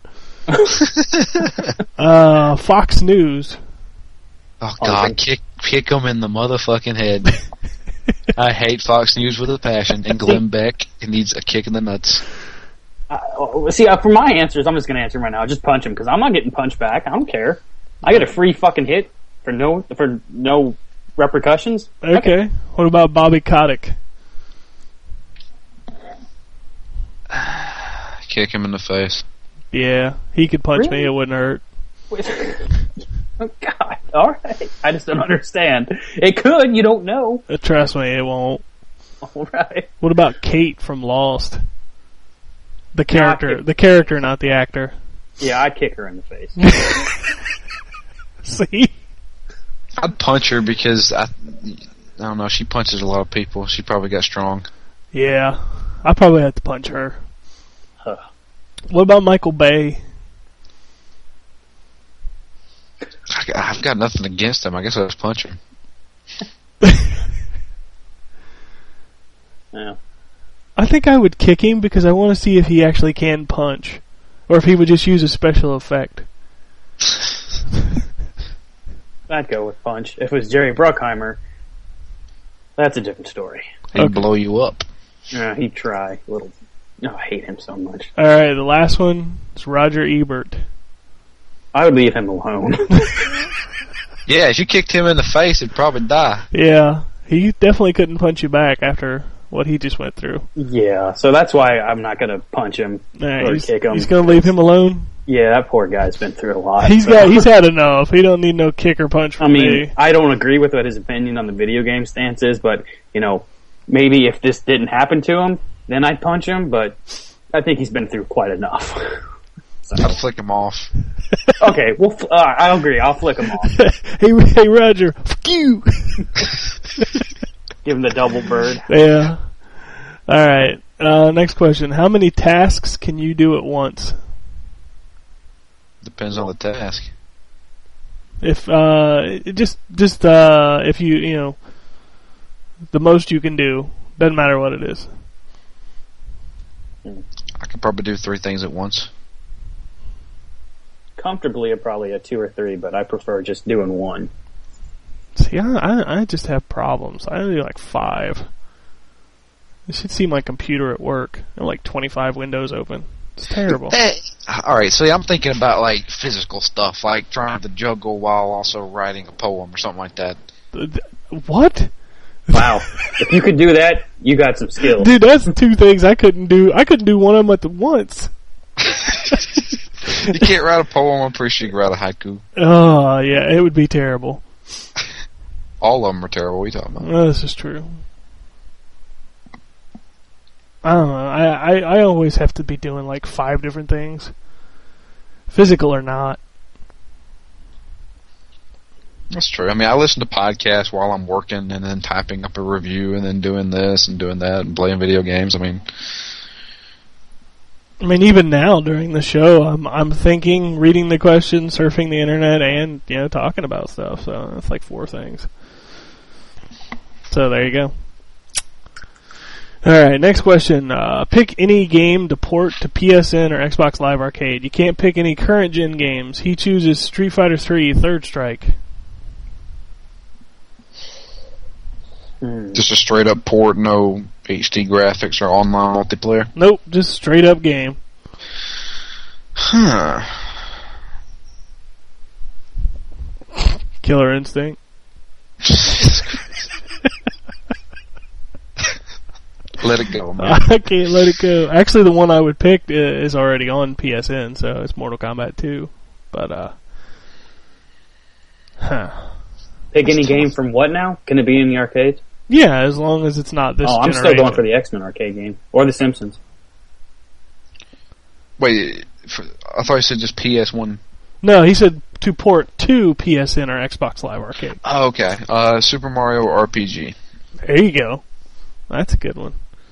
Fox News. Oh God, kick him in the motherfucking head. I hate Fox News with a passion, and Glenn Beck needs a kick in the nuts. For my answers, I'm just going to answer right now. Just punch him because I'm not getting punched back. I don't care. I get a free fucking hit for no repercussions. Okay. What about Bobby Kotick? Kick him in the face. Yeah, he could punch me. It wouldn't hurt. Oh, God. All right. I just don't understand. It could. You don't know. Trust me, it won't. All right. What about Kate from Lost? The character, not the actor. Yeah, I'd kick her in the face. See? I'd punch her because I don't know. She punches a lot of people. She probably got strong. Yeah, I probably have to punch her. Huh. What about Michael Bay? I've got nothing against him. I guess I'll just punch him. Yeah. I think I would kick him because I want to see if he actually can punch, or if he would just use a special effect. I'd go with punch. If it was Jerry Bruckheimer, that's a different story. He'd blow you up. Yeah, he'd try. Little. Oh, I hate him so much. All right, the last one is Roger Ebert. I would leave him alone. Yeah, if you kicked him in the face, he'd probably die. Yeah, he definitely couldn't punch you back after what he just went through. Yeah, so that's why I'm not going to punch him All right, or kick him. he's going to leave him alone. Yeah, that poor guy's been through a lot. He's so. had enough. He don't need no kick or punch from I mean, me. I don't agree with what his opinion on the video game stance is, but, you know, maybe if this didn't happen to him, then I'd punch him, but I think he's been through quite enough. So. I'd flick him off. Okay, well, I agree. I'll flick him off. Hey, Roger, fuck you. Give him the double bird. Yeah. All right. Next question. How many tasks can you do at once? Depends on the task. If if you know the most you can do, doesn't matter what it is. I could probably do 3 things at once. Comfortably, probably a 2 or 3, but I prefer just doing one. See, I just have problems. I do like 5. You should see my computer at work. I have like 25 windows open. It's terrible. Alright, so I'm thinking about like physical stuff, like trying to juggle while also writing a poem or something like that. What? Wow. If you could do that, you got some skills. Dude, that's 2 things I couldn't do. I couldn't do one of them at once. You can't write a poem, I'm pretty sure you can write a haiku. Oh, yeah, it would be terrible. All of them are terrible, what are you talking about? This is true. I don't know. I always have to be doing like 5 different things. Physical or not. That's true. I mean, I listen to podcasts while I'm working and then typing up a review and then doing this and doing that and playing video games. I mean, even now during the show, I'm thinking, reading the questions, surfing the internet, and talking about stuff. So that's like 4 things. So there you go. All right, next question. Pick any game to port to PSN or Xbox Live Arcade. You can't pick any current gen games. He chooses Street Fighter 3 Third Strike. just a straight up port, no HD graphics or online multiplayer? Nope, just straight up game. Huh. Killer Instinct. Let it go, man. I can't let it go. Actually, the one I would pick is already on PSN, so it's Mortal Kombat 2. But, Pick any game from what now? Can it be in the arcade? yeah, as long as it's not this I'm generation. still going for the X-Men arcade game. Or the Simpsons. Wait, I thought you said just PS1. No, he said to port to PSN or Xbox Live Arcade. Oh, okay. Super Mario RPG. There you go. That's a good one.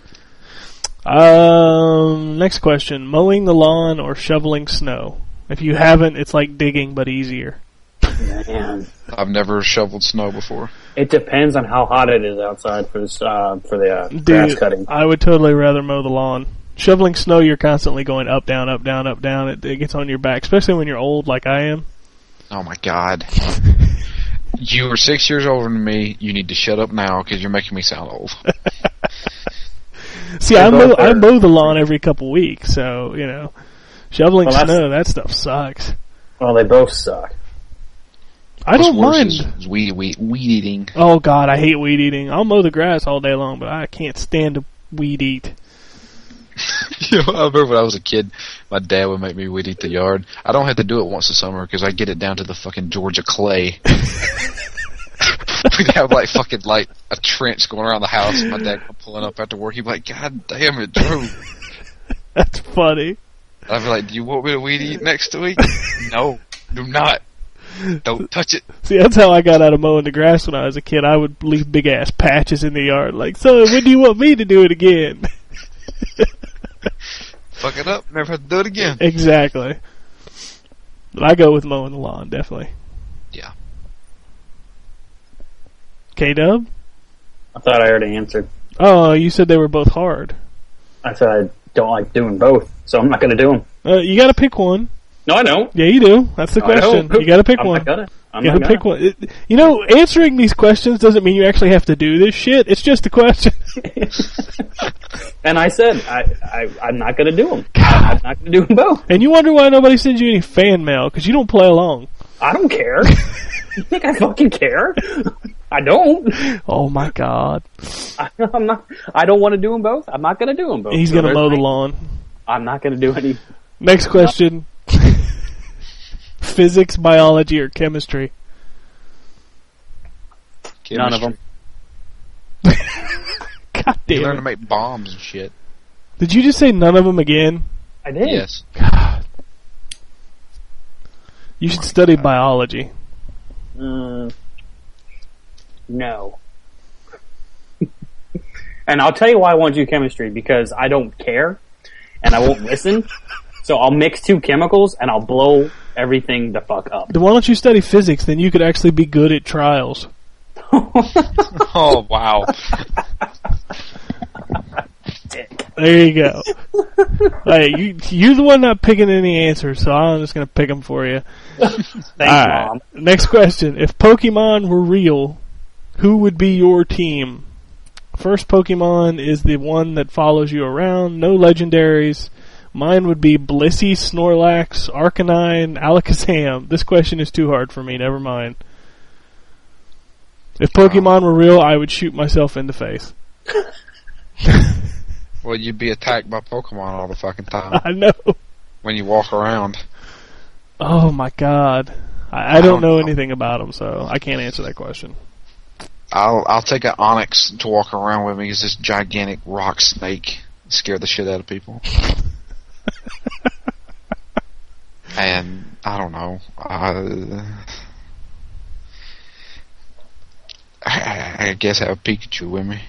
Next question. Mowing the lawn or shoveling snow? If you haven't, it's like digging, but easier. Man. I've never shoveled snow before. It depends on how hot it is outside for the grass cutting. I would totally rather mow the lawn. Shoveling snow, you're constantly going up, down, up, down, up, down. It gets on your back, especially when you're old like I am. Oh my god. You are 6 years older than me. You need to shut up now because you're making me sound old. See, I mow the lawn every couple weeks, so, shoveling snow, that stuff sucks. Well, they both suck. I don't What's mind. worse is weed eating. Oh, God, I hate weed eating. I'll mow the grass all day long, but I can't stand to weed eat. I remember when I was a kid, my dad would make me weed eat the yard. I don't have to do it once a summer because I get it down to the fucking Georgia clay. We'd have like a trench going around the house, and my dad come pulling up after work. He'd be like, "God damn it, Drew!" That's funny. I'd be like, "Do you want me to weed eat next week?" No, do not. Don't touch it. See, that's how I got out of mowing the grass when I was a kid. I would leave big ass patches in the yard. Like, son, when do you want me to do it again? Fuck it up. Never have to do it again. Exactly. But I go with mowing the lawn, definitely. Yeah. K-Dub? I thought I already answered. Oh, you said they were both hard. I said I don't like doing both, so I'm not going to do them. You gotta pick one. No, I don't. Yeah, you do. That's the No, I question. don't. You gotta pick I'm one. not gonna. I'm You not gotta gonna. pick one. You know, answering these questions doesn't mean you actually have to do this shit. It's just a question. And I said I'm not going to do them. I'm not going to do them both. And you wonder why nobody sends you any fan mail, because you don't play along. I don't care. You think I fucking care? I don't. Oh my god. I'm not. I don't want to do them both. I'm not going to do them both. He's So gonna there's mow the my- lawn. I'm not going to do any. Next question. Physics, biology, or chemistry? None of them. God You damn learn to it. make bombs and shit. Did you just say none of them again? I did. Yes. God. You should study biology. No. And I'll tell you why I want to do chemistry, because I don't care and I won't listen. So I'll mix two chemicals and I'll blow everything the fuck up. Then why don't you study physics? Then you could actually be good at trials. Oh, wow. There you go. Hey, you're the one not picking any answers, so I'm just going to pick them for you. Thanks, Alright, Mom. next question. If Pokemon were real, who would be your team? First Pokemon is the one that follows you around. No legendaries. Mine would be Blissey, Snorlax, Arcanine, Alakazam. This question is too hard for me. Never mind. If Pokemon were real, I would shoot myself in the face. Well, you'd be attacked by Pokemon all the fucking time I know. when you walk around. Oh my god. I don't don't know know. anything about them, so I can't answer that question. I'll take an Onyx to walk around with me. It's this gigantic rock snake. Scare the shit out of people. And I don't know. I guess I have Pikachu with me.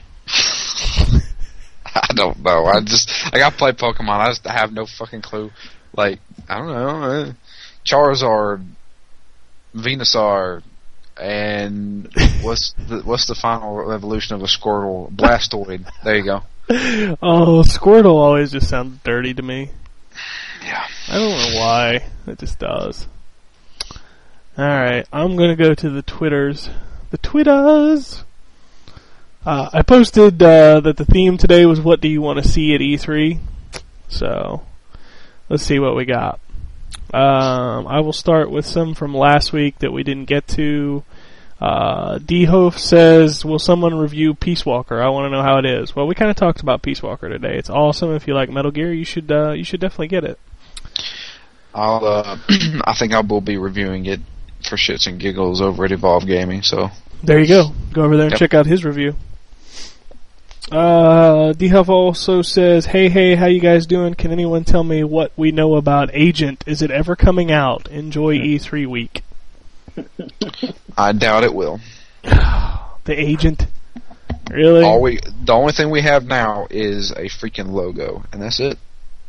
I don't know. I play Pokemon. I have no fucking clue. Like, I don't know. Charizard, Venusaur, and what's the final evolution of a Squirtle? Blastoid. There you go. Oh, Squirtle always just sounds dirty to me. Yeah. I don't know why. It just does. Alright, I'm gonna go to the Twitters. The Twitters! I posted that the theme today was what do you want to see at E3? So, let's see what we got. I will start with some from last week that we didn't get to. D-Hof says, will someone review Peace Walker? I want to know how it is. Well, we kind of talked about Peace Walker today. It's awesome. If you like Metal Gear, you should definitely get it. I think I will be reviewing it for shits and giggles over at Evolve Gaming, so. There you go. Go over there and Yep. check out his review. D-Huff also says, hey, how you guys doing? Can anyone tell me what we know about Agent? Is it ever coming out? Enjoy E3 week. I doubt it will. The Agent? Really? The only thing we have now is a freaking logo, and that's it.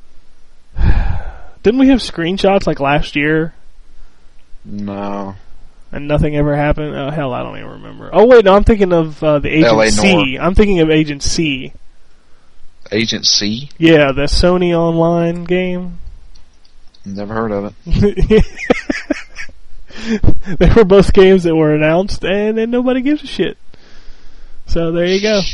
Didn't we have screenshots like last year No. and nothing ever happened? Oh, hell, I don't even remember. Oh, wait, no, I'm thinking of the Agent LA C. Noire. I'm thinking of Agent C. Agent C? Yeah, the Sony Online game. Never heard of it. They were both games that were announced, and then nobody gives a shit. So there you go.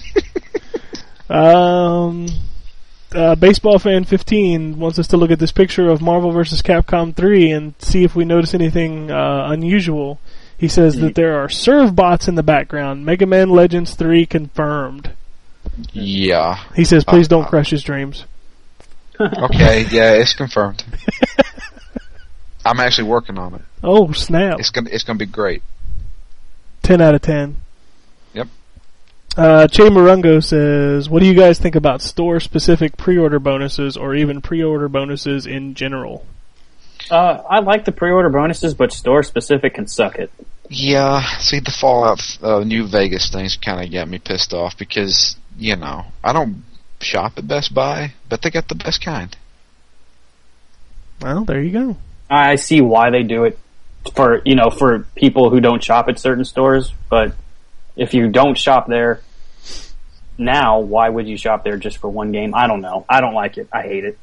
Baseball Fan 15 wants us to look at this picture of Marvel vs. Capcom 3 and see if we notice anything unusual. He says that there are serve bots in the background. Mega Man Legends 3 confirmed. Yeah. He says, please don't crush his dreams. Okay, yeah, it's confirmed. I'm actually working on it. Oh, snap. It's gonna be great. 10 out of 10. Yep. Chamberungo says, what do you guys think about store-specific pre-order bonuses or even pre-order bonuses in general? I like the pre-order bonuses, but store-specific can suck it. Yeah, see, the Fallout New Vegas things kind of got me pissed off because, I don't shop at Best Buy, but they got the best kind. Well, there you go. I see why they do it for people who don't shop at certain stores, but if you don't shop there now, why would you shop there just for one game? I don't know. I don't like it. I hate it.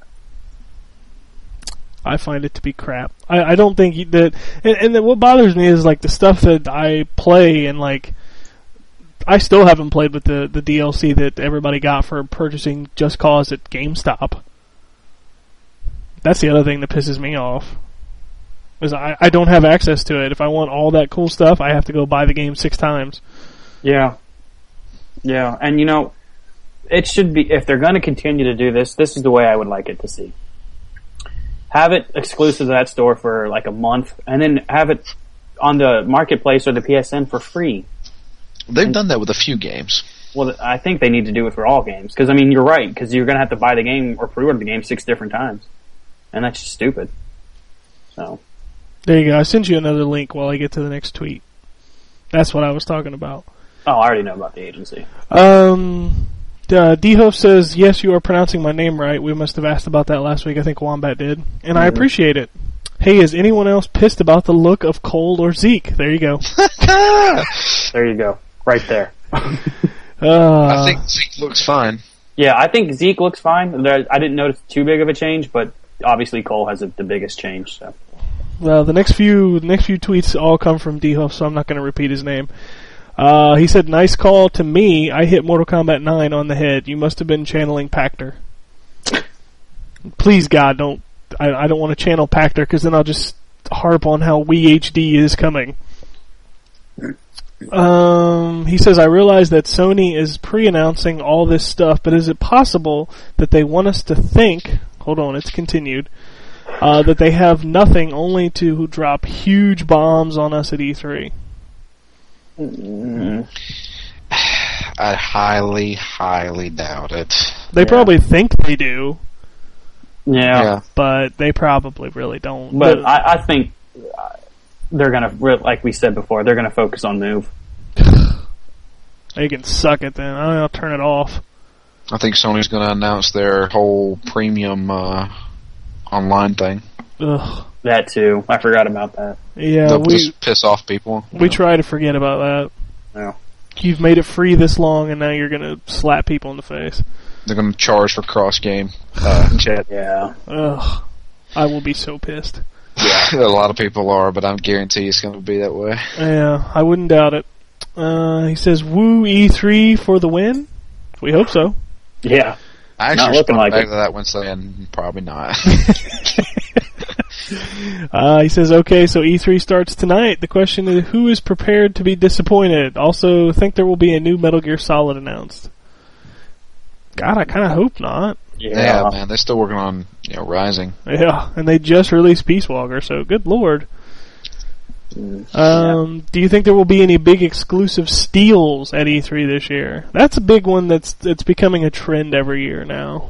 I find it to be crap. I don't think that, and what bothers me is like the stuff that I play and like, I still haven't played with the DLC that everybody got for purchasing Just Cause at GameStop. That's the other thing that pisses me off. Is I don't have access to it. If I want all that cool stuff, I have to go buy the game 6 times. Yeah. Yeah, and it should be, if they're going to continue to do this is the way I would like it to see. Have it exclusive to that store for like a month, and then have it on the marketplace or the PSN for free. They've done that with a few games. Well, I think they need to do it for all games, because you're right, because you're going to have to buy the game or pre-order the game 6 different times, and that's just stupid. So there you go. I sent you another link while I get to the next tweet. That's what I was talking about. Oh, I already know about the agency. D-Hof says, yes, you are pronouncing my name right. We must have asked about that last week. I think Wombat did. And I appreciate it. Hey, is anyone else pissed about the look of Cole or Zeke? There you go. There you go. Right there. I think Zeke looks fine. Yeah, I think Zeke looks fine. I didn't notice too big of a change, but obviously Cole has the biggest change. So. Well, the next few tweets all come from D-Hof, so I'm not going to repeat his name. He said, nice call to me. I hit Mortal Kombat 9 on the head. You must have been channeling Pactor. Please, God, don't. I don't want to channel Pactor, because then I'll just harp on how Wii HD is coming. He says, I realize that Sony is pre-announcing all this stuff, but is it possible that they want us to think, hold on, it's continued, that they have nothing only to drop huge bombs on us at E3? I highly, highly doubt it. They probably think they do. Yeah. But they probably really don't. But I think they're going to, like we said before, they're going to focus on Move. They can suck it then. I'll turn it off. I think Sony's going to announce their whole premium online thing. Ugh. That too. I forgot about that. Yeah, They'll just piss off people. We try to forget about that. Yeah. You've made it free this long, and now you're going to slap people in the face. They're going to charge for cross-game chat. Yeah. Ugh. I will be so pissed. Yeah, a lot of people are, but I guarantee it's going to be that way. Yeah, I wouldn't doubt it. He says, woo E3 for the win? We hope so. Yeah. I actually looking like back it. to that one saying probably not. He says, okay, so E3 starts tonight. The question is, who is prepared to be disappointed? Also, think there will be a new Metal Gear Solid announced. God, I kind of hope not. Yeah, man, they're still working on Rising. Yeah, and they just released Peace Walker, so good lord. Do you think there will be any big exclusive steals at E3 this year? That's a big one that's becoming a trend every year now.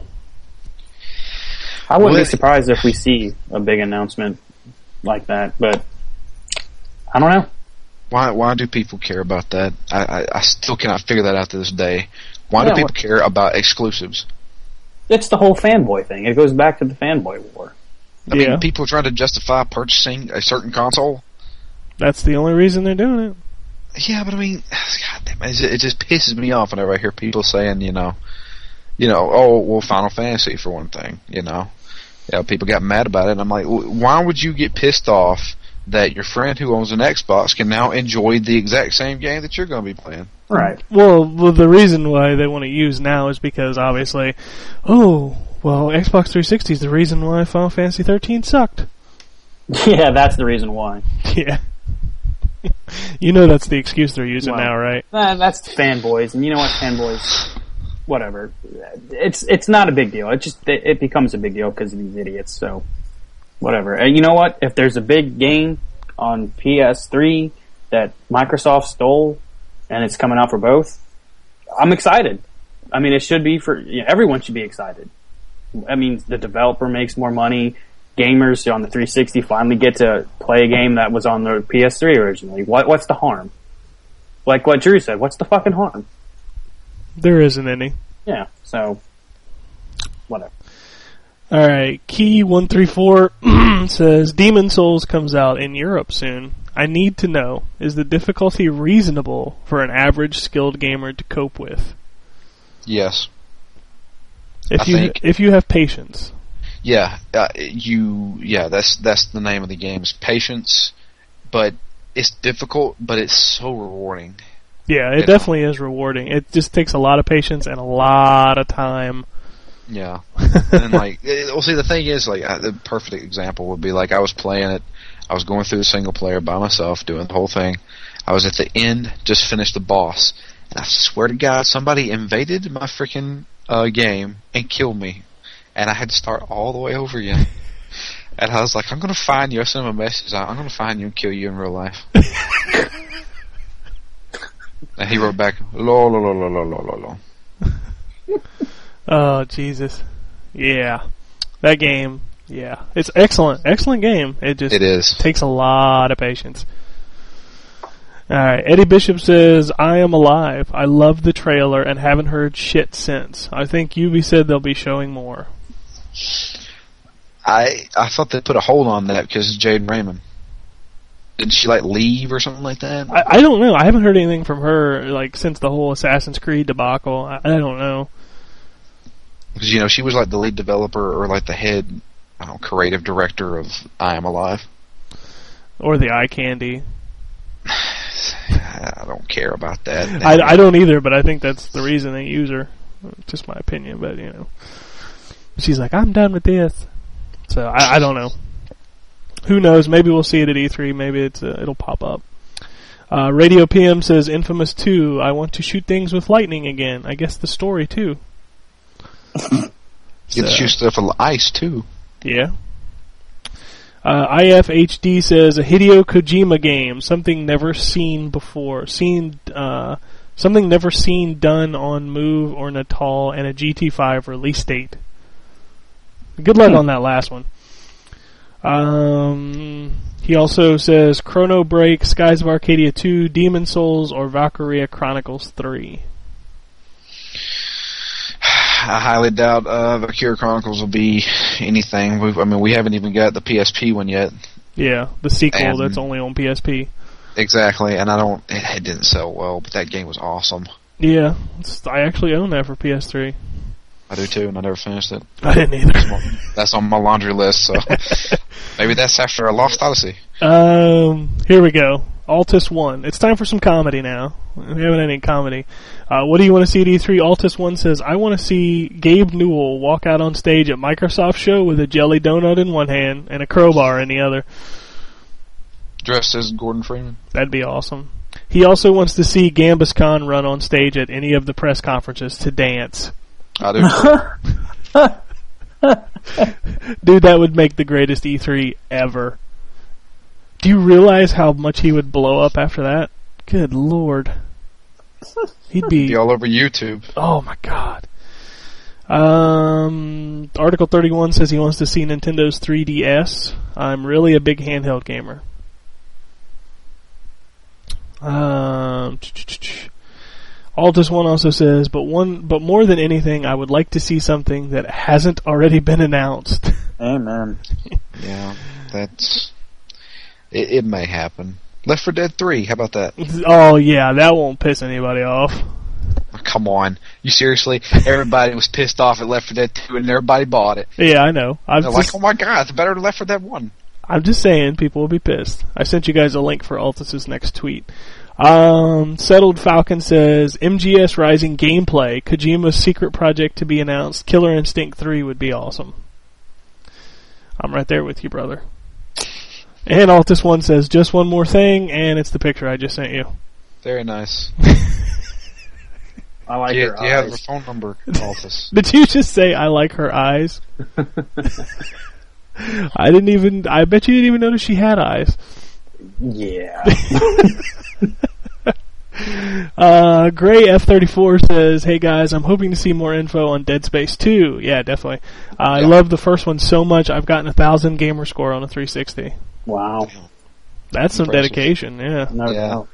I wouldn't be surprised if we see a big announcement like that, but I don't know. Why do people care about that? I still cannot figure that out to this day. Why do people care about exclusives? It's the whole fanboy thing. It goes back to the fanboy war. I mean, people trying to justify purchasing a certain console. That's the only reason they're doing it. Yeah, but I mean, goddamn, it just pisses me off whenever I hear people saying, oh, well, Final Fantasy for one thing, people got mad about it, and I'm like, why would you get pissed off that your friend who owns an Xbox can now enjoy the exact same game that you're going to be playing? Right. Well, the reason why they want to use now is because, obviously, Xbox 360 is the reason why Final Fantasy 13 sucked. Yeah, that's the reason why. Yeah. That's the excuse they're using now, right? That's the fanboys, and you know what, fanboys, whatever. It's not a big deal. It becomes a big deal because of these idiots, so whatever. And you know what? If there's a big game on PS3 that Microsoft stole, and it's coming out for both, I'm excited. I mean, it should be everyone should be excited. I mean, the developer makes more money, gamers on the 360 finally get to play a game that was on the PS3 originally. What's the harm? Like what Drew said, what's the fucking harm? There isn't any. Yeah, so whatever. Alright, Key134 says, Demon Souls comes out in Europe soon. I need to know, is the difficulty reasonable for an average skilled gamer to cope with? Yes. If you have patience. Yeah, that's the name of the game, is patience, but it's difficult, but it's so rewarding. Yeah, it definitely is rewarding. It just takes a lot of patience and a lot of time. Yeah. And the thing is, the perfect example would be I was playing it, I was going through the single player by myself, doing the whole thing. I was at the end, just finished the boss, and I swear to God, somebody invaded my freaking game and killed me. And I had to start all the way over again. And I was like, I'm going to find you. I sent him a message. I'm going to find you and kill you in real life. And he wrote back, lol, lol, lol, lol, lol, lol. Oh, Jesus. Yeah. That game, yeah. It's excellent. Excellent game. It is. Takes a lot of patience. Alright, Eddie Bishop says, I am alive. I love the trailer and haven't heard shit since. I think Ubi said they'll be showing more. I thought they put a hold on that because of Jade Raymond. Didn't she leave or something like that? I don't know. I haven't heard anything from her since the whole Assassin's Creed debacle. I don't know. Because she was the lead developer or the head, creative director of I Am Alive, or the Eye Candy. I don't care about that. I don't either, but I think that's the reason they use her. Just my opinion, but she's like, I'm done with this. So I don't know. Who knows? Maybe we'll see it at E3. Maybe it'll pop up. Radio PM says, Infamous 2, I want to shoot things with lightning again. I guess the story too. You get to shoot stuff with ice too. Yeah. IFHD says, a Hideo Kojima game, something never seen before. Something never seen done on Move or Natal, and a GT5 release date. Good luck on that last one. He also says Chrono Break, Skies of Arcadia 2, Demon Souls, or Valkyria Chronicles 3. I highly doubt Valkyria Chronicles will be anything. We haven't even got the PSP one yet. Yeah, the sequel that's only on PSP. Exactly, and it didn't sell well, but that game was awesome. Yeah, I actually own that for PS3. I do too, and I never finished it. I didn't either. That's on my laundry list, so maybe that's after a Lost Odyssey. Here we go. Altus 1. It's time for some comedy now. We haven't had any comedy. What do you want to see at E3? Altus 1 says, I want to see Gabe Newell walk out on stage at Microsoft show with a jelly donut in one hand and a crowbar in the other. Dressed as Gordon Freeman. That'd be awesome. He also wants to see Gambus Khan run on stage at any of the press conferences to dance. I do. Dude, that would make the greatest E3 ever. Do you realize how much he would blow up after that? Good Lord. He'd be all over YouTube. Oh my God. Article 31 says he wants to see Nintendo's 3DS. I'm really a big handheld gamer. Altus One also says, but more than anything, I would like to see something that hasn't already been announced. Amen. Yeah, it may happen. Left 4 Dead 3, how about that? Oh yeah, that won't piss anybody off. Oh, come on, you seriously? Everybody was pissed off at Left 4 Dead 2, and everybody bought it. Yeah, I know. They're like, oh my God, it's better than Left 4 Dead 1. I'm just saying, people will be pissed. I sent you guys a link for Altus's next tweet. Settled Falcon says, MGS Rising gameplay, Kojima's secret project to be announced, Killer Instinct 3 would be awesome. I'm right there with you, brother. And Altus One says, just one more thing, and it's the picture I just sent you. Very nice. I like her eyes. Do you have her phone number, Altus? Did you just say, I like her eyes? I bet you didn't even notice she had eyes. Yeah. Gray F34 says, "Hey guys, I'm hoping to see more info on Dead Space 2. Yeah, definitely. I love the first one so much. I've gotten 1,000 gamer score on a 360. Wow. That's some Impressive. dedication. Yeah. No Yeah. doubt.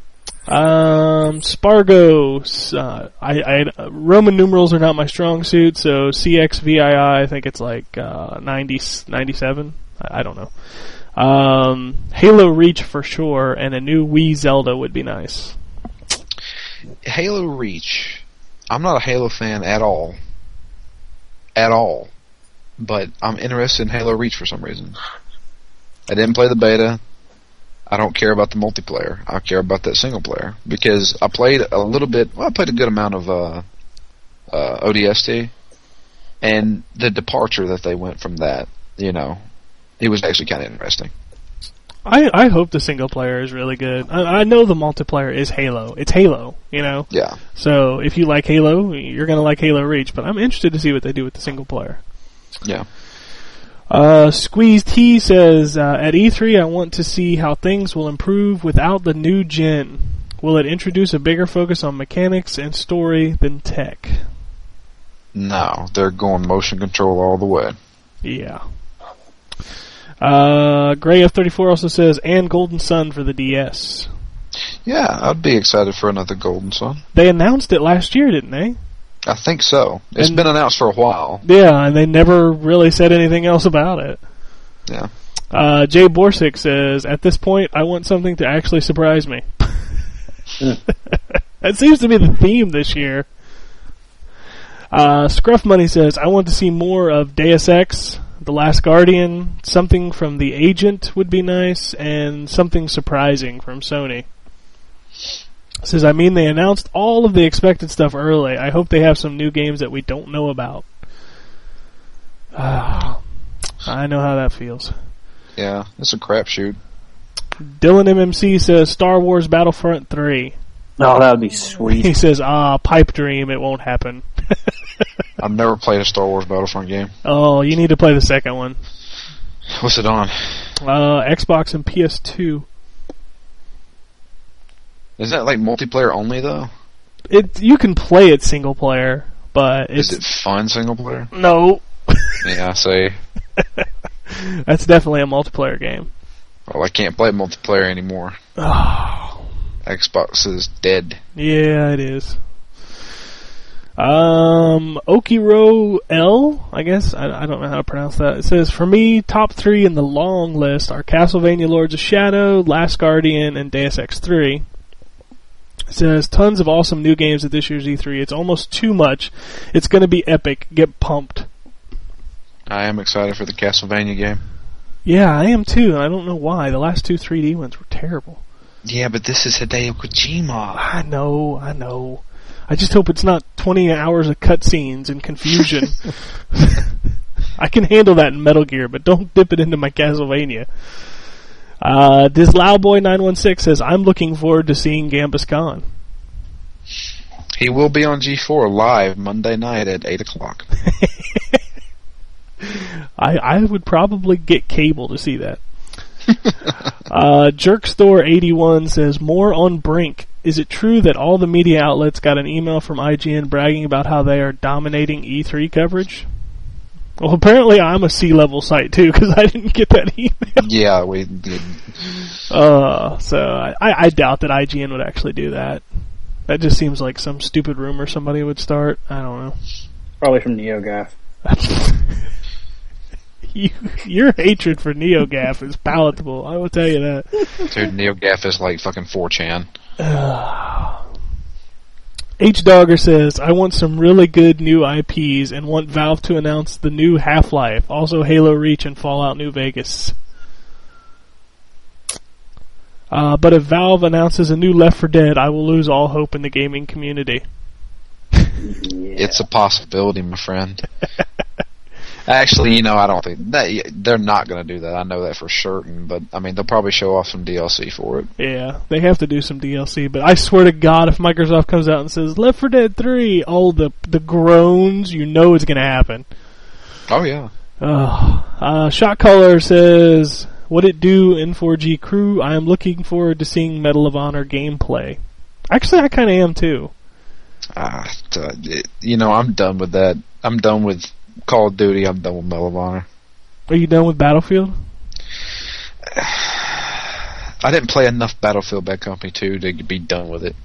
Spargos. Roman numerals are not my strong suit, so CXVII, I think it's like 97. I don't know. Halo Reach for sure, and a new Wii Zelda would be nice. Halo Reach. I'm not a Halo fan at all. At all. But I'm interested in Halo Reach for some reason. I didn't play the beta. I don't care about the multiplayer. I care about that single player. Because I played a little bit, I played a good amount of ODST. And the departure that they went from that, it was actually kind of interesting. I hope the single player is really good. I know the multiplayer is Halo. It's Halo, Yeah. So if you like Halo, you're going to like Halo Reach, but I'm interested to see what they do with the single player. Yeah. Squeeze T says, at E3 I want to see how things will improve without the new gen. Will it introduce a bigger focus on mechanics and story than tech? No, they're going motion control all the way. Yeah. Gray F34 also says, and Golden Sun for the DS. Yeah, I'd be excited for another Golden Sun. They announced it last year, didn't they? I think so. It's And- been announced for a while. Yeah, and they never really said anything else about it. Yeah. Jay Borsick says, at this point, I want something to actually surprise me. That seems to be the theme this year. Scruff Money says, I want to see more of Deus Ex, The Last Guardian, something from The Agent would be nice, and something surprising from Sony. Says, I mean, they announced all of the expected stuff early. I hope they have some new games that we don't know about. I know how that feels. Yeah, it's a crapshoot. Dylan MMC says, Star Wars Battlefront 3. Oh, that would be He sweet. says, pipe dream, it won't happen. I've never played a Star Wars Battlefront game. Oh, you need to play the second one. What's it on? Xbox and PS2. Is that like multiplayer only though? You can play it single player, but Is it's it fun single player? no. Yeah, I say. That's definitely a multiplayer game. Well, I can't play multiplayer anymore. Oh, Xbox is dead. yeah, it is. Okiro L, I guess. I don't know how to pronounce that. It says, for me, top 3 in the long list are Castlevania Lords of Shadow, Last Guardian, and Deus Ex 3. It says, tons of awesome new games at this year's E3. It's almost too much. It's going to be epic. Get pumped. I am excited for the Castlevania game. Yeah, I am too, and I don't know why. The last 2 3D ones were terrible. Yeah, but this is Hideo Kojima. I know. I just hope it's not 20 hours of cutscenes and confusion. I can handle that in Metal Gear, but don't dip it into my Castlevania. This Loudboy916 says, I'm looking forward to seeing Gambus Khan. He will be on G4 live Monday night at 8 o'clock. I would probably get cable to see that. Jerkstore81 says, more on Brink. Is it true that all the media outlets got an email from IGN bragging about how they are dominating E3 coverage? Well, apparently I'm a C-level site too, because I didn't get that email. Yeah, we did. So I doubt that IGN would actually do that. That just seems like some stupid rumor somebody would start. I don't know. Probably from NeoGaf. Your hatred for NeoGaf is palatable, I will tell you that. Dude, NeoGaf is like fucking 4chan. H-Dogger says, I want some really good new IPs and want Valve to announce the new Half-Life, also Halo Reach and Fallout New Vegas. But if Valve announces a new Left 4 Dead, I will lose all hope in the gaming community. It's a possibility, my friend. Actually, I don't think they're not going to do that. I know that for certain, but I mean, they'll probably show off some DLC for it. Yeah, they have to do some DLC, but I swear to God, if Microsoft comes out and says, Left 4 Dead 3, all the groans, you know it's going to happen. Oh, yeah. Shot Caller says, what it do, N4G crew? I am looking forward to seeing Medal of Honor gameplay. Actually, I kind of am too. I'm done with that. I'm done with Call of Duty. I'm done with Medal of Honor. Are you done with Battlefield? I didn't play enough Battlefield Bad Company 2 to be done with it.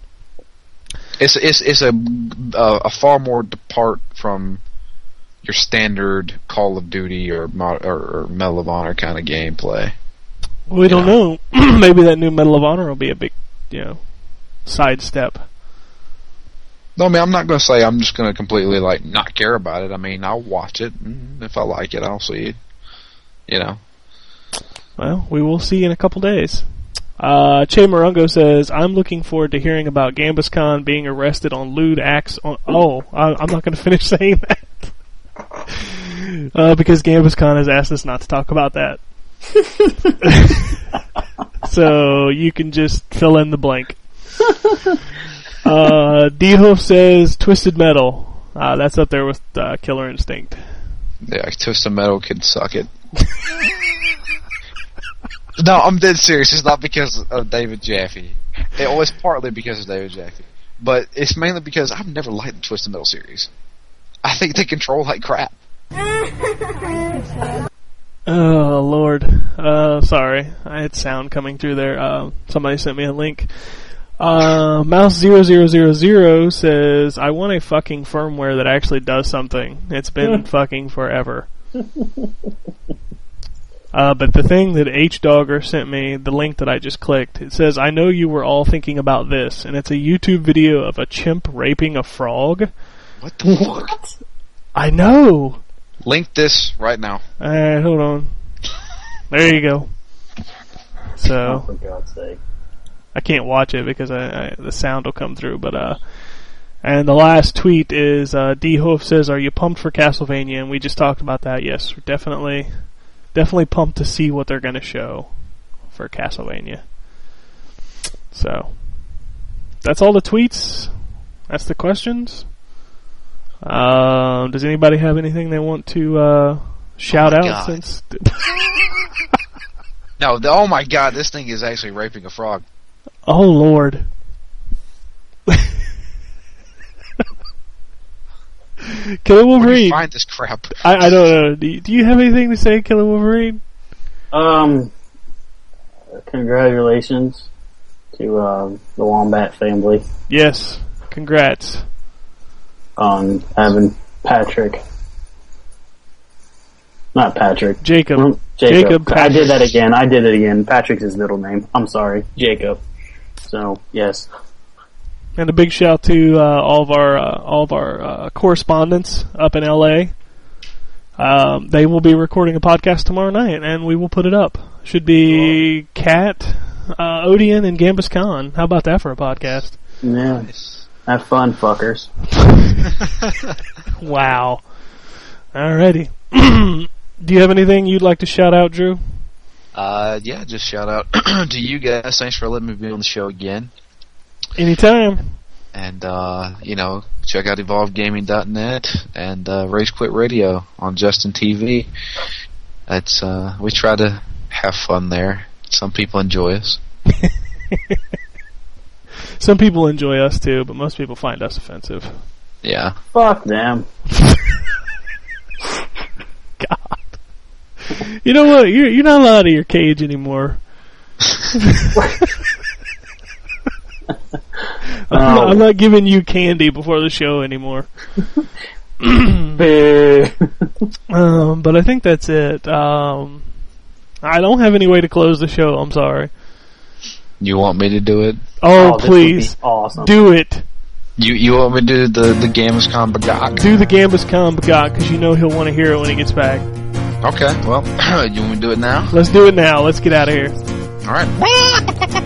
It's a far more depart from your standard Call of Duty or Medal of Honor kind of gameplay. We don't know. Maybe that new Medal of Honor will be a big, sidestep. No, I mean, I'm not going to say I'm just going to completely, not care about it. I mean, I'll watch it, and if I like it, I'll see it. Well, we will see in a couple days. Che Morongo says, I'm looking forward to hearing about Gambus Khan being arrested on lewd acts on... Oh, I'm not going to finish saying that. Because Gambus Khan has asked us not to talk about that. So you can just fill in the blank. D-Hoof says Twisted Metal. That's up there with Killer Instinct. Yeah, Twisted Metal can suck it. No, I'm dead serious. It's not because of David Jaffe. It's partly because of David Jaffe. But it's mainly because I've never liked the Twisted Metal series. I think they control like crap. Oh, Lord. Sorry. I had sound coming through there. Somebody sent me a link. Mouse0000 says, I want a fucking firmware that actually does something. It's been fucking forever. But the thing that H-Dogger sent me, the link that I just clicked, it says, I know you were all thinking about this, and it's a YouTube video of a chimp raping a frog. What the fuck? I know! Link this right now. Alright, hold on. There you go. So, for God's sake. I can't watch it because the sound will come through, but and the last tweet is D-Hoof says, are you pumped for Castlevania? And we just talked about that. Yes, we're definitely pumped to see what they're going to show for Castlevania. So, that's all the tweets. That's the questions. Does anybody have anything they want to shout out? God. Since No, oh my God, this thing is actually raping a frog. Oh, Lord. Killer Wolverine. Where do you find this crap? I don't know. Do you have anything to say, Killer Wolverine? Congratulations to the Wombat family Yes. Congrats. on having Patrick. Not Patrick. Jacob. Jacob. I did that again. I did it again. Patrick's his middle name. I'm sorry. Jacob. So, yes. And a big shout to all of our correspondents up in LA. They will be recording a podcast tomorrow night, and we will put it up. Should be Kat, Odeon, and Gambus Khan. How about that for a podcast? Yeah. Have fun, fuckers. Wow. Alrighty. Do you have anything you'd like to shout out, Drew? Yeah, just shout out to you guys. Thanks for letting me be on the show again. Anytime. And, check out EvolvedGaming.net and Rage Quit Radio on Justin TV. It's, we try to have fun there. Some people enjoy us. Some people enjoy us too, but most people find us offensive. Yeah. Fuck them. God. You know what? You're not allowed out of your cage anymore. I'm not giving you candy before the show anymore. But I think that's it. I don't have any way to close the show. I'm sorry. You want me to do it? Oh, this please. would be awesome. Do it. You want me to do the Gambus Khan Bagak? Do the Gambus Khan Bagak, because you know he'll want to hear it when he gets back. Okay, well, you want me to do it now? Let's do it now. Let's get out of here. Alright.